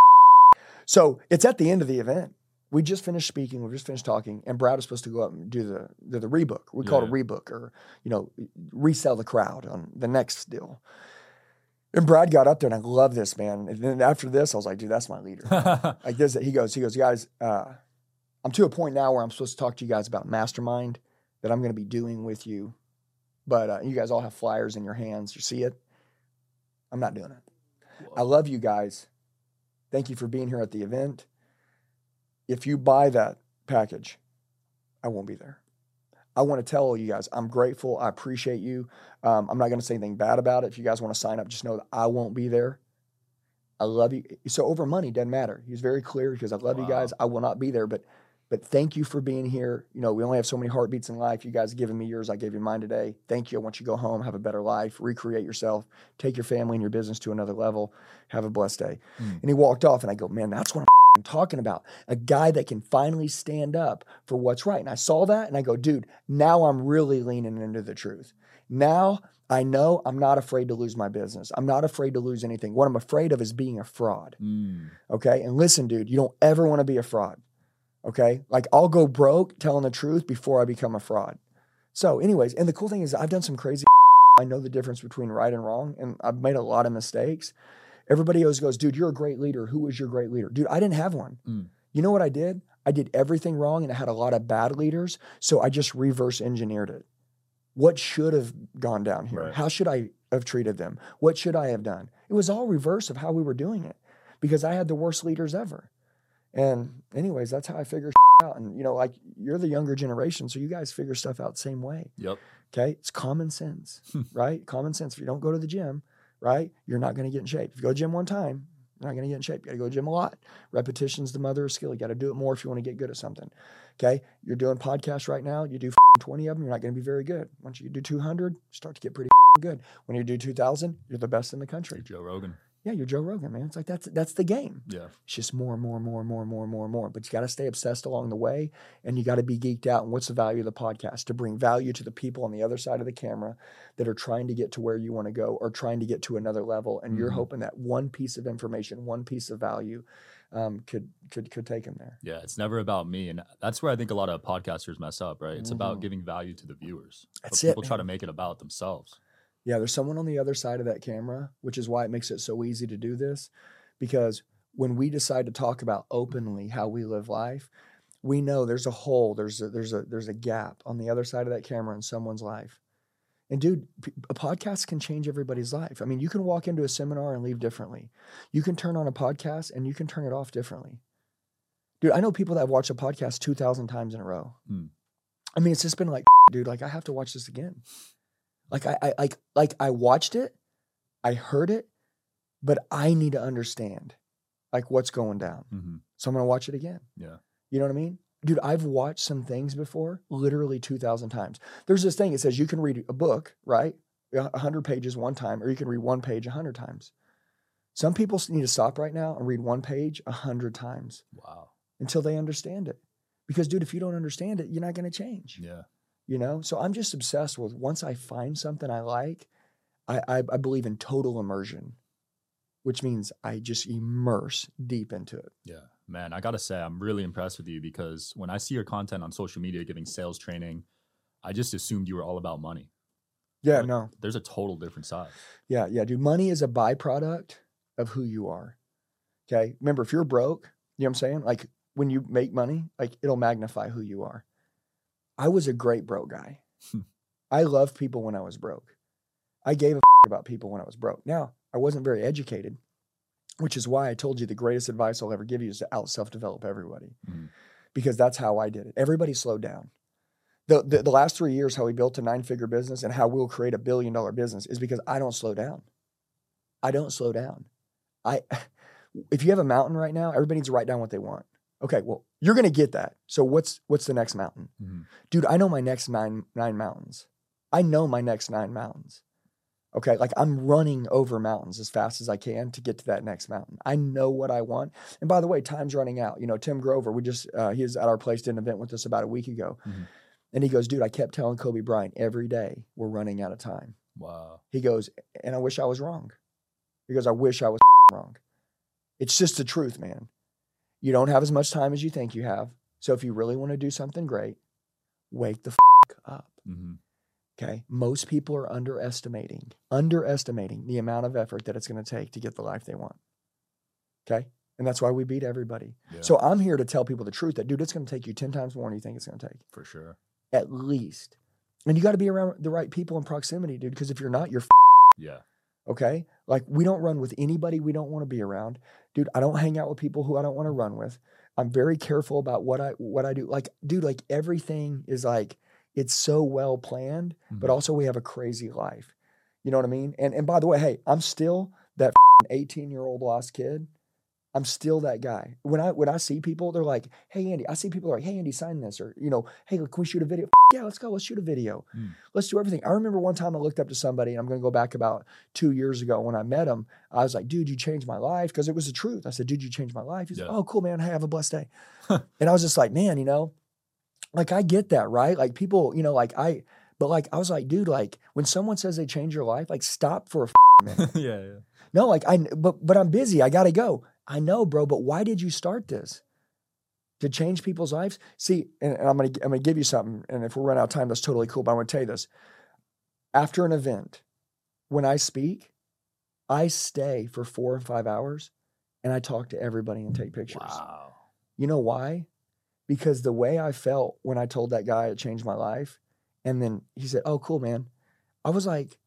So it's at the end of the event. We just finished speaking. We just finished talking, and Brad was supposed to go up and do the the, the rebook. We call Yeah. it a rebook, or you know, resell the crowd on the next deal. And Brad got up there, and I love this, man. And then after this, I was like, dude, that's my leader. Like this, he goes, he goes, guys, uh, I'm to a point now where I'm supposed to talk to you guys about mastermind that I'm going to be doing with you, but uh, you guys all have flyers in your hands. You see it? I'm not doing it. I love you guys. Thank you for being here at the event. If you buy that package, I won't be there. I want to tell you guys, I'm grateful. I appreciate you. Um, I'm not going to say anything bad about it. If you guys want to sign up, just know that I won't be there. I love you. So over money doesn't matter. He was very clear because I love Wow. you guys. I will not be there, but But thank you for being here. You know, we only have so many heartbeats in life. You guys have given me yours. I gave you mine today. Thank you. I want you to go home, have a better life, recreate yourself, take your family and your business to another level. Have a blessed day. Mm. And he walked off, and I go, man, that's what I'm talking about. A guy that can finally stand up for what's right. And I saw that, and I go, dude, now I'm really leaning into the truth. Now I know I'm not afraid to lose my business. I'm not afraid to lose anything. What I'm afraid of is being a fraud. Mm. Okay? And listen, dude, you don't ever want to be a fraud. Okay? Like, I'll go broke telling the truth before I become a fraud. So anyways, and the cool thing is I've done some crazy I know the difference between right and wrong, and I've made a lot of mistakes. Everybody always goes, dude, you're a great leader. Who was your great leader? Dude, I didn't have one. Mm. You know what I did? I did everything wrong, and I had a lot of bad leaders, so I just reverse engineered it. What should have gone down here? Right. How should I have treated them? What should I have done? It was all reverse of how we were doing it because I had the worst leaders ever. And anyways, that's how I figure out. And, you know, like, you're the younger generation, so you guys figure stuff out the same way. Yep. Okay? It's common sense, right? Common sense. If you don't go to the gym, right, you're not going to get in shape. If you go to the gym one time, you're not going to get in shape. You got to go to the gym a lot. Repetition's the mother of skill. You got to do it more if you want to get good at something. Okay? You're doing podcasts right now. You do twenty of them, you're not going to be very good. Once you do two hundred, start to get pretty good. When you do two thousand, you're the best in the country. You're Joe Rogan. Yeah, you're Joe Rogan, man. It's like, that's that's the game. Yeah. It's just more and more and more and more and more and more and more. But you got to stay obsessed along the way, and you got to be geeked out. And what's the value of the podcast? To bring value to the people on the other side of the camera that are trying to get to where you want to go or trying to get to another level. And mm-hmm. you're hoping that one piece of information, one piece of value um, could could could take them there. Yeah, it's never about me. And that's where I think a lot of podcasters mess up, right? It's mm-hmm. about giving value to the viewers. That's but people it, try to make it about themselves. Yeah, there's someone on the other side of that camera, which is why it makes it so easy to do this. Because when we decide to talk about openly how we live life, we know there's a hole, there's a, there's a there's a gap on the other side of that camera in someone's life. And dude, a podcast can change everybody's life. I mean, you can walk into a seminar and leave differently. You can turn on a podcast and you can turn it off differently. Dude, I know people that have watched a podcast two thousand times in a row. Hmm. I mean, it's just been like, dude, like, I have to watch this again. Like I, I like like I watched it, I heard it, but I need to understand like what's going down. Mm-hmm. So I'm gonna watch it again. Yeah. You know what I mean? Dude, I've watched some things before, literally two thousand times. There's this thing, it says you can read a book, right? one hundred pages one time, or you can read one page one hundred times. Some people need to stop right now and read one page one hundred times. Wow. Until they understand it. Because dude, if you don't understand it, you're not gonna change. Yeah. You know, so I'm just obsessed with once I find something I like, I, I, I believe in total immersion, which means I just immerse deep into it. Yeah, man, I got to say, I'm really impressed with you because when I see your content on social media, giving sales training, I just assumed you were all about money. Yeah, like, no. There's a total different side. Yeah, yeah, dude. Money is a byproduct of who you are. Okay. Remember, if you're broke, you know what I'm saying? Like when you make money, like it'll magnify who you are. I was a great broke guy. I loved people when I was broke. I gave a f- about people when I was broke. Now, I wasn't very educated, which is why I told you the greatest advice I'll ever give you is to out self-develop everybody. Mm-hmm. Because that's how I did it. Everybody slowed down. The, the the last three years, how we built a nine-figure business and how we'll create a billion-dollar business is because I don't slow down. I don't slow down. I, if you have a mountain right now, everybody needs to write down what they want. Okay, well, you're going to get that. So what's what's the next mountain? Mm-hmm. Dude, I know my next nine nine mountains. I know my next nine mountains. Okay, like I'm running over mountains as fast as I can to get to that next mountain. I know what I want. And by the way, time's running out. You know, Tim Grover, we just, uh, he was at our place, did an event with us about a week ago. Mm-hmm. And he goes, dude, I kept telling Kobe Bryant every day, we're running out of time. Wow. He goes, and I wish I was wrong. He goes, I wish I was wrong. It's just the truth, man. You don't have as much time as you think you have. So if you really want to do something great, wake the f- up. Mm-hmm. Okay. Most people are underestimating, underestimating the amount of effort that it's going to take to get the life they want. Okay. And that's why we beat everybody. Yeah. So I'm here to tell people the truth that, dude, it's going to take you ten times more than you think it's going to take. For sure. At least. And you got to be around the right people in proximity, dude, because if you're not, you're f- Yeah. Okay. Like we don't run with anybody we don't want to be around. Dude, I don't hang out with people who I don't want to run with. I'm very careful about what I, what I do. Like, dude, like everything is like, it's so well planned, mm-hmm. but also we have a crazy life. You know what I mean? And, and by the way, hey, I'm still that eighteen year old lost kid. I'm still that guy. When I when I see people, they're like, hey, Andy, I see people are like, hey, Andy, sign this. Or, you know, hey, can we shoot a video? Yeah, let's go. Let's shoot a video. Mm. Let's do everything. I remember one time I looked up to somebody, and I'm going to go back about two years ago when I met him. I was like, dude, you changed my life, because it was the truth. I said, dude, you changed my life. He's yeah. like, oh, cool, man. Hey, have a blessed day. And I was just like, man, you know, like I get that, right? Like people, you know, like I, but like I was like, dude, like when someone says they change your life, like stop for a minute. yeah, yeah. No, like I, but but I'm busy. I got to go. I know, bro, but why did you start this? To change people's lives? See, and, and I'm gonna I'm gonna give you something, and if we run out of time, that's totally cool. But I'm gonna tell you this: after an event, when I speak, I stay for four or five hours, and I talk to everybody and take pictures. Wow. You know why? Because the way I felt when I told that guy it changed my life, and then he said, "Oh, cool, man," I was like,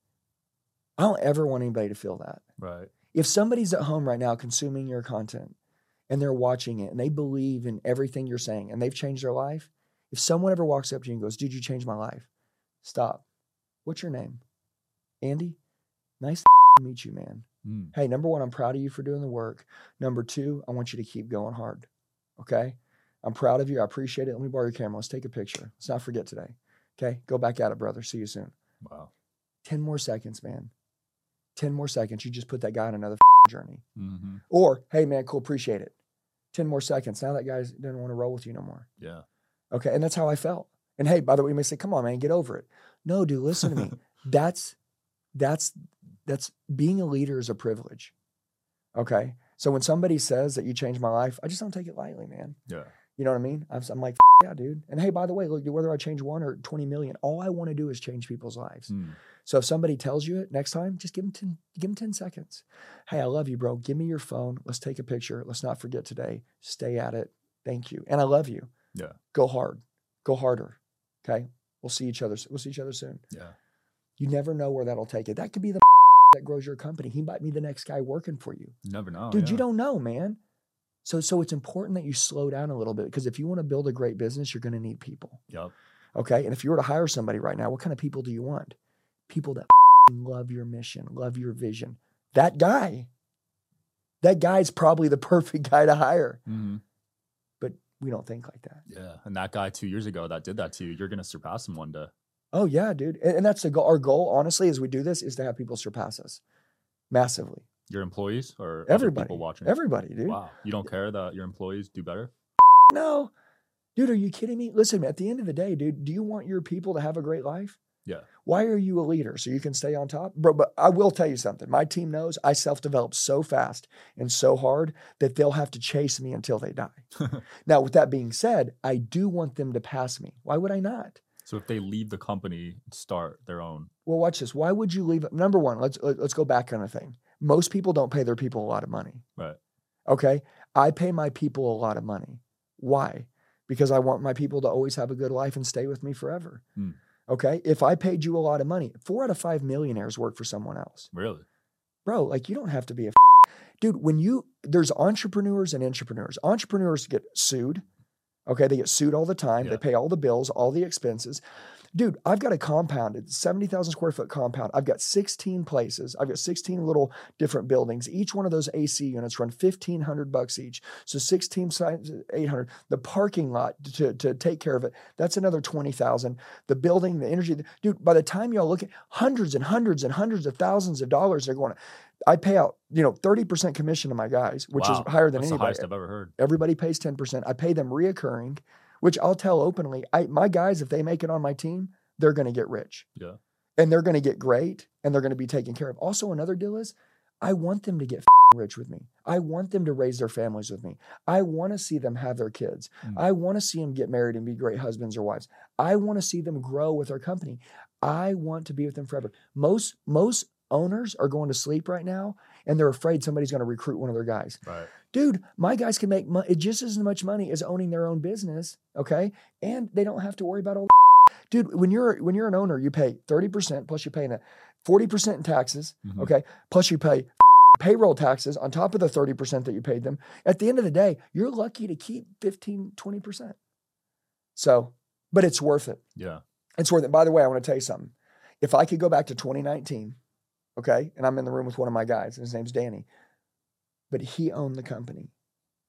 I don't ever want anybody to feel that. Right. If somebody's at home right now consuming your content and they're watching it and they believe in everything you're saying and they've changed their life, if someone ever walks up to you and goes, dude, you changed my life, stop. What's your name? Andy? Nice to meet you, man. Mm. Hey, number one, I'm proud of you for doing the work. Number two, I want you to keep going hard. Okay? I'm proud of you. I appreciate it. Let me borrow your camera. Let's take a picture. Let's not forget today. Okay? Go back at it, brother. See you soon. Wow. ten more seconds, man. ten more seconds, you just put that guy on another journey. Mm-hmm. Or, hey, man, cool, appreciate it. ten more seconds. Now that guy doesn't want to roll with you no more. Yeah. Okay, and that's how I felt. And hey, by the way, you may say, come on, man, get over it. No, dude, listen to me. That's, that's, that's being a leader is a privilege. Okay? So when somebody says that you changed my life, I just don't take it lightly, man. Yeah. You know what I mean? I'm, I'm like, yeah, dude. And hey, by the way, look, whether I change one or twenty million, all I want to do is change people's lives. Mm. So if somebody tells you it next time, just give them ten, give them ten seconds. Hey, I love you, bro. Give me your phone. Let's take a picture. Let's not forget today. Stay at it. Thank you. And I love you. Yeah. Go hard. Go harder. Okay. We'll see each other. We'll see each other soon. Yeah. You never know where that'll take it. That could be the that grows your company. He might be the next guy working for you. You never know. Dude, yeah. you don't know, man. So, so it's important that you slow down a little bit, because if you want to build a great business, you're going to need people. Yep. Okay. And if you were to hire somebody right now, what kind of people do you want? People that love your mission, love your vision. That guy, that guy's probably the perfect guy to hire. Mm-hmm. But we don't think like that. Yeah. And that guy two years ago that did that to you, you're going to surpass him one day. Oh yeah, dude. And, and that's the goal. Our goal, honestly, as we do this, is to have people surpass us massively. Your employees or everybody people watching? Everybody, dude. Wow. You don't care that your employees do better? No. Dude, are you kidding me? Listen, at the end of the day, dude, do you want your people to have a great life? Yeah. Why are you a leader? So you can stay on top? Bro, but I will tell you something. My team knows I self-develop so fast and so hard that they'll have to chase me until they die. Now, with that being said, I do want them to pass me. Why would I not? So if they leave the company and start their own. Well, watch this. Why would you leave? Number one, let's let's go back on a thing. Most people don't pay their people a lot of money. Right. Okay. I pay my people a lot of money. Why? Because I want my people to always have a good life and stay with me forever. Hmm. Okay. If I paid you a lot of money, four out of five millionaires work for someone else. Really? Bro, like you don't have to be a dude. When you, there's entrepreneurs and entrepreneurs. Entrepreneurs get sued. Okay. They get sued all the time. Yeah. They pay all the bills, all the expenses. Dude, I've got a compound. It's seventy thousand square foot compound. I've got sixteen places. I've got sixteen little different buildings. Each one of those A C units run fifteen hundred bucks each. So sixteen times eight hundred. The parking lot to, to take care of it, that's another twenty thousand. The building, the energy. Dude, by the time y'all look at hundreds and hundreds and hundreds of thousands of dollars, they're going to, I pay out, you know, thirty percent commission to my guys, which wow. is higher than that's anybody. The highest I've ever heard. Everybody pays ten percent. I pay them reoccurring, which I'll tell openly. I, my guys, if they make it on my team, they're going to get rich. Yeah. And they're going to get great, and they're going to be taken care of. Also, another deal is I want them to get rich with me. I want them to raise their families with me. I want to see them have their kids. Mm. I want to see them get married and be great husbands or wives. I want to see them grow with our company. I want to be with them forever. Most, most owners are going to sleep right now, and they're afraid somebody's going to recruit one of their guys. Right. Dude, my guys can make mo- just as much money as owning their own business, okay? And they don't have to worry about all the dude, when you're when you're an owner, you pay thirty percent plus you're paying forty percent in taxes, mm-hmm. okay? Plus you pay payroll taxes on top of the thirty percent that you paid them. At the end of the day, you're lucky to keep fifteen, twenty percent. So, but it's worth it. Yeah. It's worth it. By the way, I want to tell you something. If I could go back to twenty nineteen, okay, and I'm in the room with one of my guys, and his name's Danny, but he owned the company.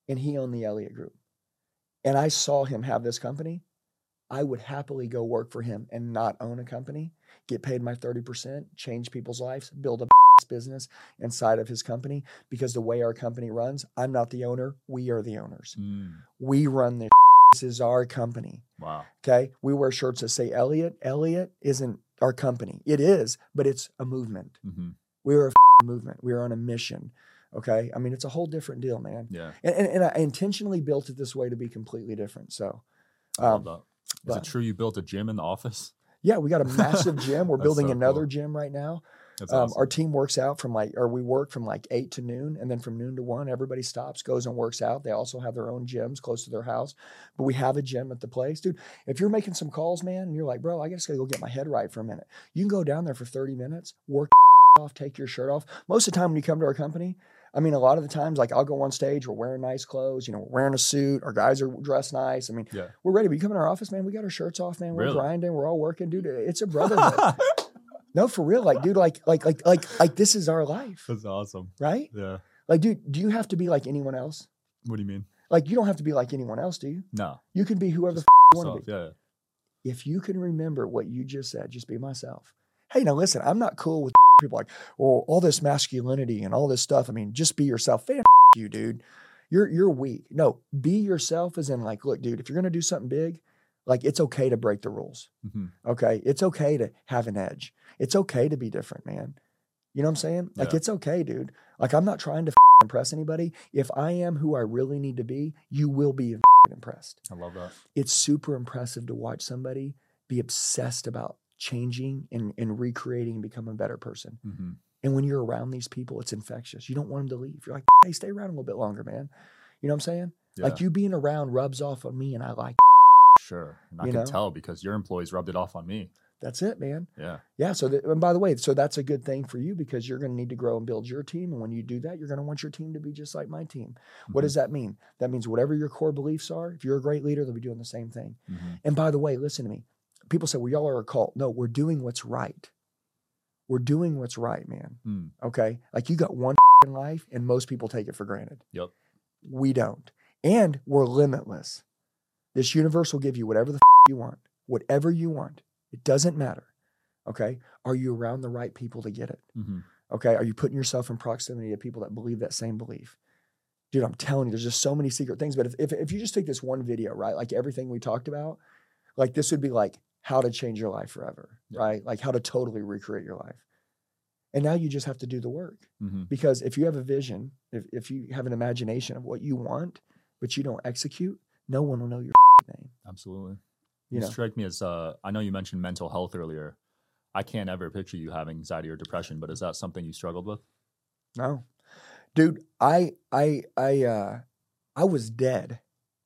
and he owned the Elliott Group, and I saw him have this company, I would happily go work for him and not own a company, get paid my thirty percent, change people's lives, build a business inside of his company, because the way our company runs, I'm not the owner. We are the owners. Mm. We run the This is our company. Wow. Okay. We wear shirts that say Elliott. Elliott isn't our company. It is, but it's a movement. Mm-hmm. We're a movement. We're on a mission. Okay. I mean, it's a whole different deal, man. Yeah. And, and, and I intentionally built it this way to be completely different. So, um, I love that. Is but, it true you built a gym in the office? Yeah, we got a massive gym. We're building so another cool. gym right now. That's um, awesome. Our team works out from like, or we work from like eight to noon, and then from noon to one, everybody stops, goes and works out. They also have their own gyms close to their house, but we have a gym at the place. Dude, if you're making some calls, man, and you're like, bro, I just gotta go get my head right for a minute. You can go down there for thirty minutes, work off, take your shirt off. Most of the time when you come to our company, I mean, a lot of the times, like I'll go on stage, we're wearing nice clothes, you know, we're wearing a suit, our guys are dressed nice. I mean, yeah. we're ready. But you come in our office, man, we got our shirts off, man. We're really? grinding, we're all working, dude. It's a brotherhood. No, for real. Like, dude, like, like, like, like, like this is our life. That's awesome. Right? Yeah. Like, dude, do you have to be like anyone else? What do you mean? Like, you don't have to be like anyone else, do you? No. You can be whoever just the f- you want to be. Yeah. If you can remember what you just said, just be myself. Hey, now listen, I'm not cool with people like, oh, all this masculinity and all this stuff. I mean, just be yourself. Man, f- you, dude. You're, you're weak. No, be yourself as in like, look, dude, if you're going to do something big, like it's okay to break the rules. Mm-hmm. Okay. It's okay to have an edge. It's okay to be different, man. You know what I'm saying? Like, yeah. It's okay, dude. Like, I'm not trying to f- impress anybody. If I am who I really need to be, you will be f- impressed. I love that. It's super impressive to watch somebody be obsessed about changing and, and recreating and becoming a better person. Mm-hmm. And when you're around these people, it's infectious. You don't want them to leave. You're like, hey, stay around a little bit longer, man. You know what I'm saying? Yeah. Like, you being around rubs off on me, and I like Sure. And I you can know? tell because your employees rubbed it off on me. That's it, man. Yeah. Yeah. So, that, and by the way, so that's a good thing for you because you're going to need to grow and build your team. And when you do that, you're going to want your team to be just like my team. Mm-hmm. What does that mean? That means whatever your core beliefs are, if you're a great leader, they'll be doing the same thing. Mm-hmm. And by the way, listen to me. People say, well, y'all are a cult. No, we're doing what's right. We're doing what's right, man. Mm. Okay. Like, you got one in life and most people take it for granted. Yep. We don't. And we're limitless. This universe will give you whatever the you want, whatever you want. It doesn't matter. Okay. Are you around the right people to get it? Mm-hmm. Okay. Are you putting yourself in proximity to people that believe that same belief? Dude, I'm telling you, there's just so many secret things. But if, if, if you just take this one video, right? Like everything we talked about, like this would be like how to change your life forever, yeah. right? Like how to totally recreate your life. And now you just have to do the work. Mm-hmm. Because if you have a vision, if, if you have an imagination of what you want, but you don't execute, no one will know your name. Absolutely. You, you know? strike me as, uh, I know you mentioned mental health earlier. I can't ever picture you having anxiety or depression, but is that something you struggled with? No. Dude, I, I, I, uh, I was dead.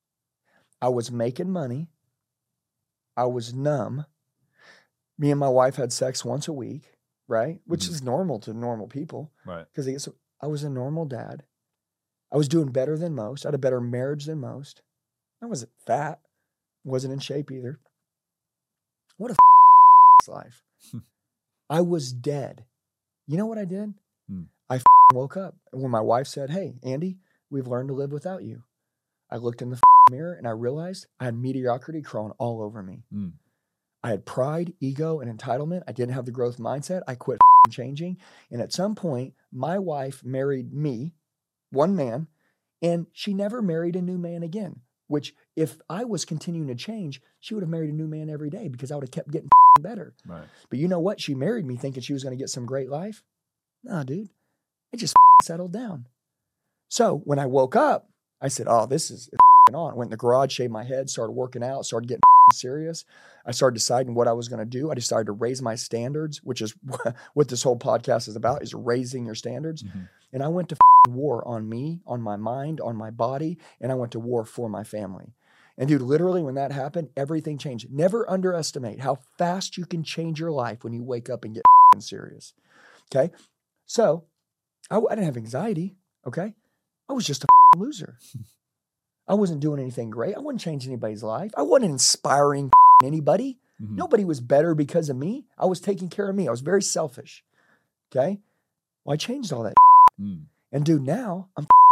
I was making money. I was numb. Me and my wife had sex once a week, right? Which mm-hmm. is normal to normal people. Right. Because I was a normal dad. I was doing better than most. I had a better marriage than most. I wasn't fat. Wasn't in shape either. What a f- life. I was dead. You know what I did? Hmm. I f- woke up. And when my wife said, hey, Andy, we've learned to live without you. I looked in the f- mirror and I realized I had mediocrity crawling all over me. Hmm. I had pride, ego, and entitlement. I didn't have the growth mindset. I quit f- changing. And at some point, my wife married me, one man, and she never married a new man again. Which, if I was continuing to change, she would have married a new man every day because I would have kept getting better. Right. But you know what? She married me thinking she was going to get some great life. Nah, dude. I just settled down. So when I woke up, I said, oh, this is on. Went in the garage, shaved my head, started working out, started getting serious. I started deciding what I was going to do. I decided to raise my standards, which is what this whole podcast is about, is raising your standards. Mm-hmm. And I went to war on me, on my mind, on my body, and I went to war for my family. And dude, literally when that happened, everything changed. Never underestimate how fast you can change your life when you wake up and get serious. Okay? So I, I didn't have anxiety. Okay? I was just a loser. I wasn't doing anything great. I wasn't changing anybody's life. I wasn't inspiring anybody. Mm-hmm. Nobody was better because of me. I was taking care of me. I was very selfish. Okay? Well, I changed all that. Mm. And dude, now I'm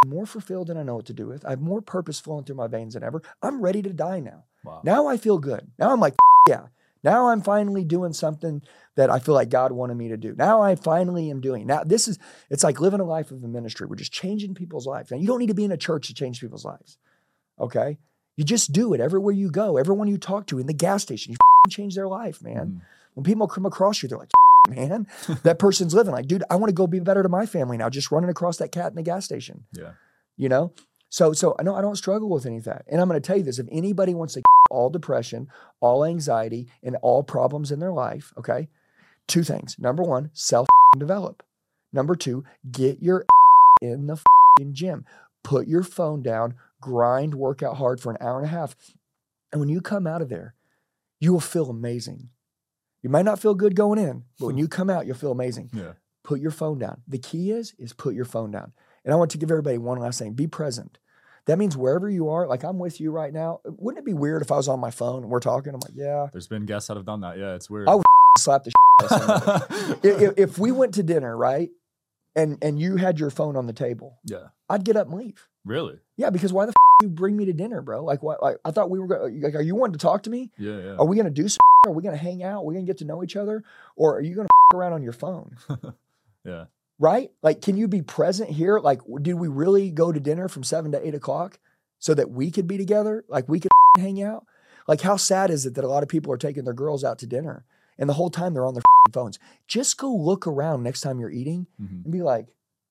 more fulfilled than I know what to do with. I have more purpose flowing through my veins than ever. I'm ready to die now. Wow. Now I feel good. Now I'm like, yeah. Now I'm finally doing something that I feel like God wanted me to do. Now I finally am doing. Now this is, it's like living a life of a ministry. We're just changing people's lives. Now you don't need to be in a church to change people's lives. Okay? You just do it everywhere you go. Everyone you talk to in the gas station, you change their life, man. Mm. When people come across you, they're like, man, that person's living. Like, dude, I want to go be better to my family now, just running across that cat in the gas station. Yeah. You know? So, so I know I don't struggle with any of that. And I'm going to tell you this, if anybody wants to all depression, all anxiety, and all problems in their life, okay? Two things. Number one, self-develop. Number two, get your in the gym. Put your phone down, grind, work out hard for an hour and a half. And when you come out of there, you will feel amazing. You might not feel good going in, but when you come out, you'll feel amazing. Yeah. Put your phone down. The key is, is put your phone down. And I want to give everybody one last thing. Be present. That means wherever you are, like I'm with you right now. Wouldn't it be weird if I was on my phone and we're talking? I'm like, yeah. There's been guests that have done that. Yeah, it's weird. I would slap the shit out of somebody. if, if we went to dinner, right, and and you had your phone on the table, yeah, I'd get up and leave. Really? Yeah, because why the f- you bring me to dinner, bro? Like, what? Like, I thought we were going. Like, are you wanting to talk to me? Yeah, yeah. Are we going to do some? Are we going to hang out? Are we going to get to know each other? Or are you going to f- around on your phone? Yeah. Right? Like, can you be present here? Like, did we really go to dinner from seven to eight o'clock so that we could be together? Like, we could f- hang out? Like, how sad is it that a lot of people are taking their girls out to dinner and the whole time they're on their f- phones? Just go look around next time you're eating mm-hmm. and be like,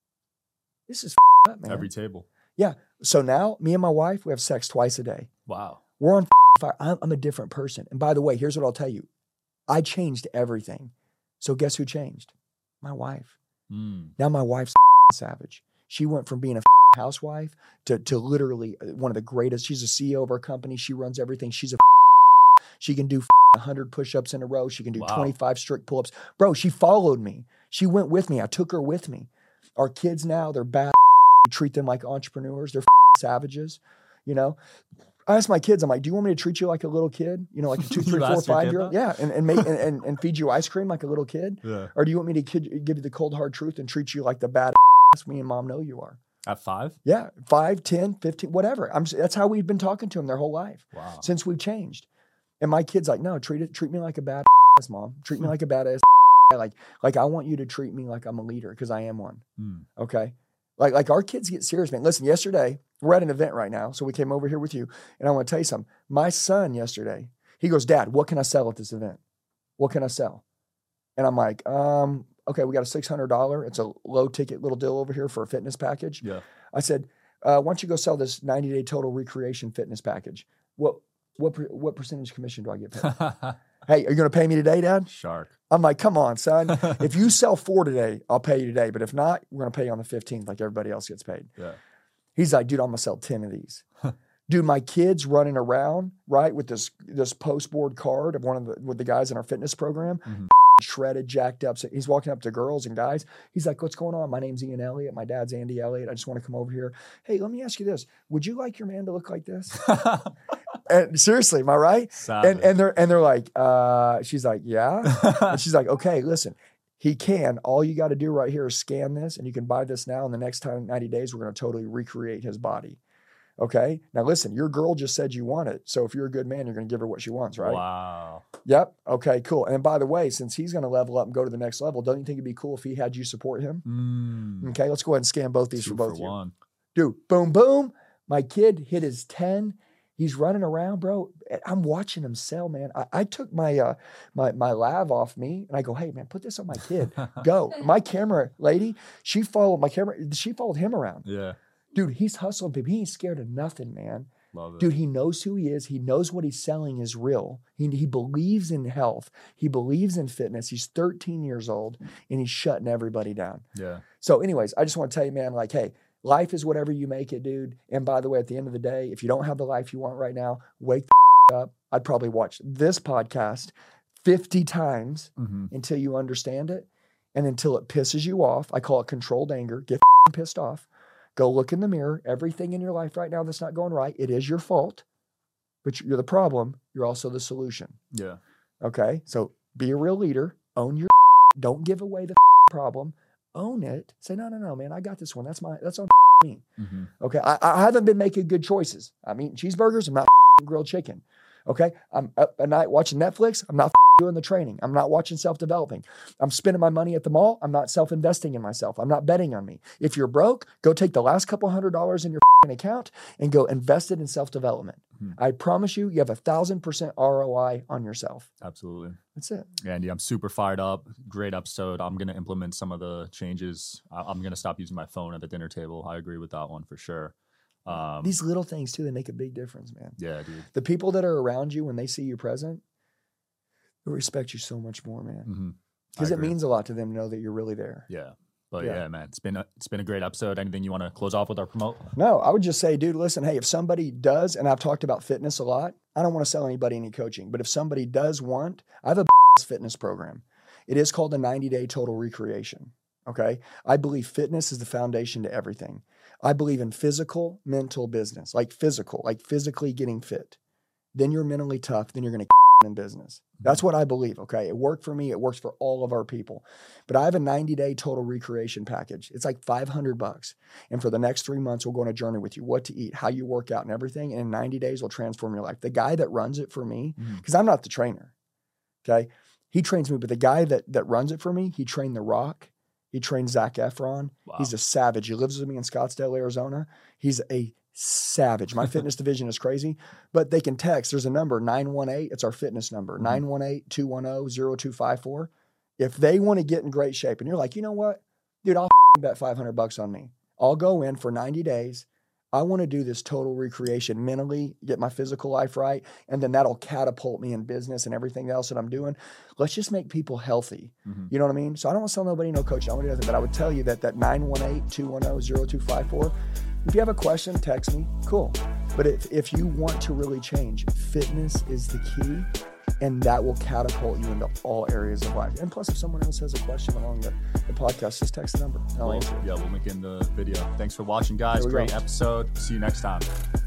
this is f- up, man. Every table. Yeah. So now, me and my wife, we have sex twice a day. Wow. We're on fire. I'm, I'm a different person. And by the way, here's what I'll tell you. I changed everything. So guess who changed? My wife. Mm. Now my wife's savage. She went from being a housewife to, to literally one of the greatest. She's a C E O of our company. She runs everything. She's a she can do one hundred push-ups in a row. She can do wow. twenty-five strict pull-ups. Bro, she followed me. She went with me. I took her with me. Our kids now, they're bad. We treat them like entrepreneurs. They're savages, you know? I asked my kids, I'm like, do you want me to treat you like a little kid? You know, like a two, three, four, five year old? Yeah. And and, make, and and and feed you ice cream like a little kid? Yeah. Or do you want me to kid, give you the cold, hard truth and treat you like the bad ass me and mom know you are? At five? Yeah. Five, ten, fifteen, whatever. I'm. That's how we've been talking to them their whole life. Wow. Since we've changed. And my kid's like, no, treat it, treat me like a bad ass mom. Treat me like a bad ass. Like, like I want you to treat me like I'm a leader because I am one. Mm. Okay. Like, like our kids get serious, man. Listen, yesterday, we're at an event right now. So we came over here with you. And I want to tell you something. My son yesterday, he goes, Dad, what can I sell at this event? What can I sell? And I'm like, um, okay, we got a six hundred dollars. It's a low ticket little deal over here for a fitness package. Yeah. I said, uh, why don't you go sell this ninety day total recreation fitness package? What, what, what percentage commission do I get paid? Hey, are you going to pay me today, Dad? Shark. I'm like, come on, son. If you sell four today, I'll pay you today. But if not, we're going to pay you on the fifteenth like everybody else gets paid. Yeah. He's like, dude, I'm going to sell ten of these. Dude, my kid's running around, right, with this this postboard card of one of the with the guys in our fitness program, mm-hmm. shredded, jacked up. So he's walking up to girls and guys. He's like, what's going on? My name's Ian Elliott. My dad's Andy Elliott. I just want to come over here. Hey, let me ask you this. Would you like your man to look like this? And seriously, am I right? Savage. And and they're and they're like, uh, she's like, yeah. And she's like, okay, listen, he can. All you got to do right here is scan this, and you can buy this now. And the next time, ninety days, we're going to totally recreate his body. Okay. Now listen, your girl just said you want it. So if you're a good man, you're going to give her what she wants, right? Wow. Yep. Okay, cool. And by the way, since he's going to level up and go to the next level, don't you think it'd be cool if he had you support him? Mm. Okay, let's go ahead and scan both these Two for both for of you. one. Dude, boom, boom. My kid hit his ten. He's running around, bro. I'm watching him sell, man. I, I took my uh, my my lav off me, and I go, hey, man, put this on my kid. Go. My camera lady, she followed my camera. She followed him around. Yeah. Dude, he's hustling people. He ain't scared of nothing, man. Love it. Dude, he knows who he is. He knows what he's selling is real. He, he believes in health. He believes in fitness. He's thirteen years old, and he's shutting everybody down. Yeah. So anyways, I just want to tell you, man, like, hey, life is whatever you make it, dude. And by the way, at the end of the day, if you don't have the life you want right now, wake the up. I'd probably watch this podcast fifty times mm-hmm. until you understand it and until it pisses you off. I call it controlled anger. Get pissed off. Go look in the mirror. Everything in your life right now that's not going right, it is your fault, but you're the problem. You're also the solution. Yeah. Okay? So be a real leader. Own your don't give away the problem. Own it. Say, no, no, no, man, I got this one. That's my, that's on me. Mm-hmm. Okay. I, I haven't been making good choices. I'm eating cheeseburgers. I'm not grilled chicken. Okay. I'm up at night watching Netflix. I'm not doing the training. I'm not watching self-developing. I'm spending my money at the mall. I'm not self-investing in myself. I'm not betting on me. If you're broke, go take the last couple hundred dollars in your account and go invest it in self-development. Hmm. I promise you, you have a thousand percent R O I on yourself. Absolutely. That's it. Andy, I'm super fired up. Great episode. I'm going to implement some of the changes. I'm going to stop using my phone at the dinner table. I agree with that one for sure. Um, These little things too, they make a big difference, man. Yeah, dude. The people that are around you when they see you present, they respect you so much more, man. Because mm-hmm. it means a lot to them to know that you're really there. Yeah. But yeah. yeah, man, it's been a, it's been a great episode. Anything you want to close off with or promote? No, I would just say, dude, listen, hey, if somebody does, and I've talked about fitness a lot, I don't want to sell anybody any coaching, but if somebody does want, I have a fitness program. It is called the ninety-day Total Recreation. Okay. I believe fitness is the foundation to everything. I believe in physical, mental, business, like physical, like physically getting fit. Then you're mentally tough. Then you're going to in business. That's what I believe. Okay. It worked for me. It works for all of our people, but I have a ninety day total recreation package. It's like five hundred bucks. And for the next three months, we'll go on a journey with you, what to eat, how you work out and everything. And in ninety days will transform your life. The guy that runs it for me, because mm-hmm. I'm not the trainer. Okay. He trains me, but the guy that, that runs it for me, he trained The Rock. He trained Zac Efron. Wow. He's a savage. He lives with me in Scottsdale, Arizona. He's a savage. My fitness division is crazy, but they can text. There's a number, nine one eight. It's our fitness number, mm-hmm. nine one eight, two one zero, zero two five four. If they want to get in great shape and you're like, you know what, dude, I'll bet five hundred bucks on me. I'll go in for ninety days. I want to do this total recreation mentally, get my physical life right. And then that'll catapult me in business and everything else that I'm doing. Let's just make people healthy. Mm-hmm. You know what I mean? So I don't want to sell nobody no coach. I want to do nothing, but I would tell you that that nine one eight, two one zero, zero two five four, if you have a question, text me. Cool. But if, if you want to really change, fitness is the key, and that will catapult you into all areas of life. And plus, if someone else has a question along the, the podcast, just text the number. I'll well, answer it. Yeah, we'll link in the video. Thanks for watching, guys. Great go. episode. See you next time.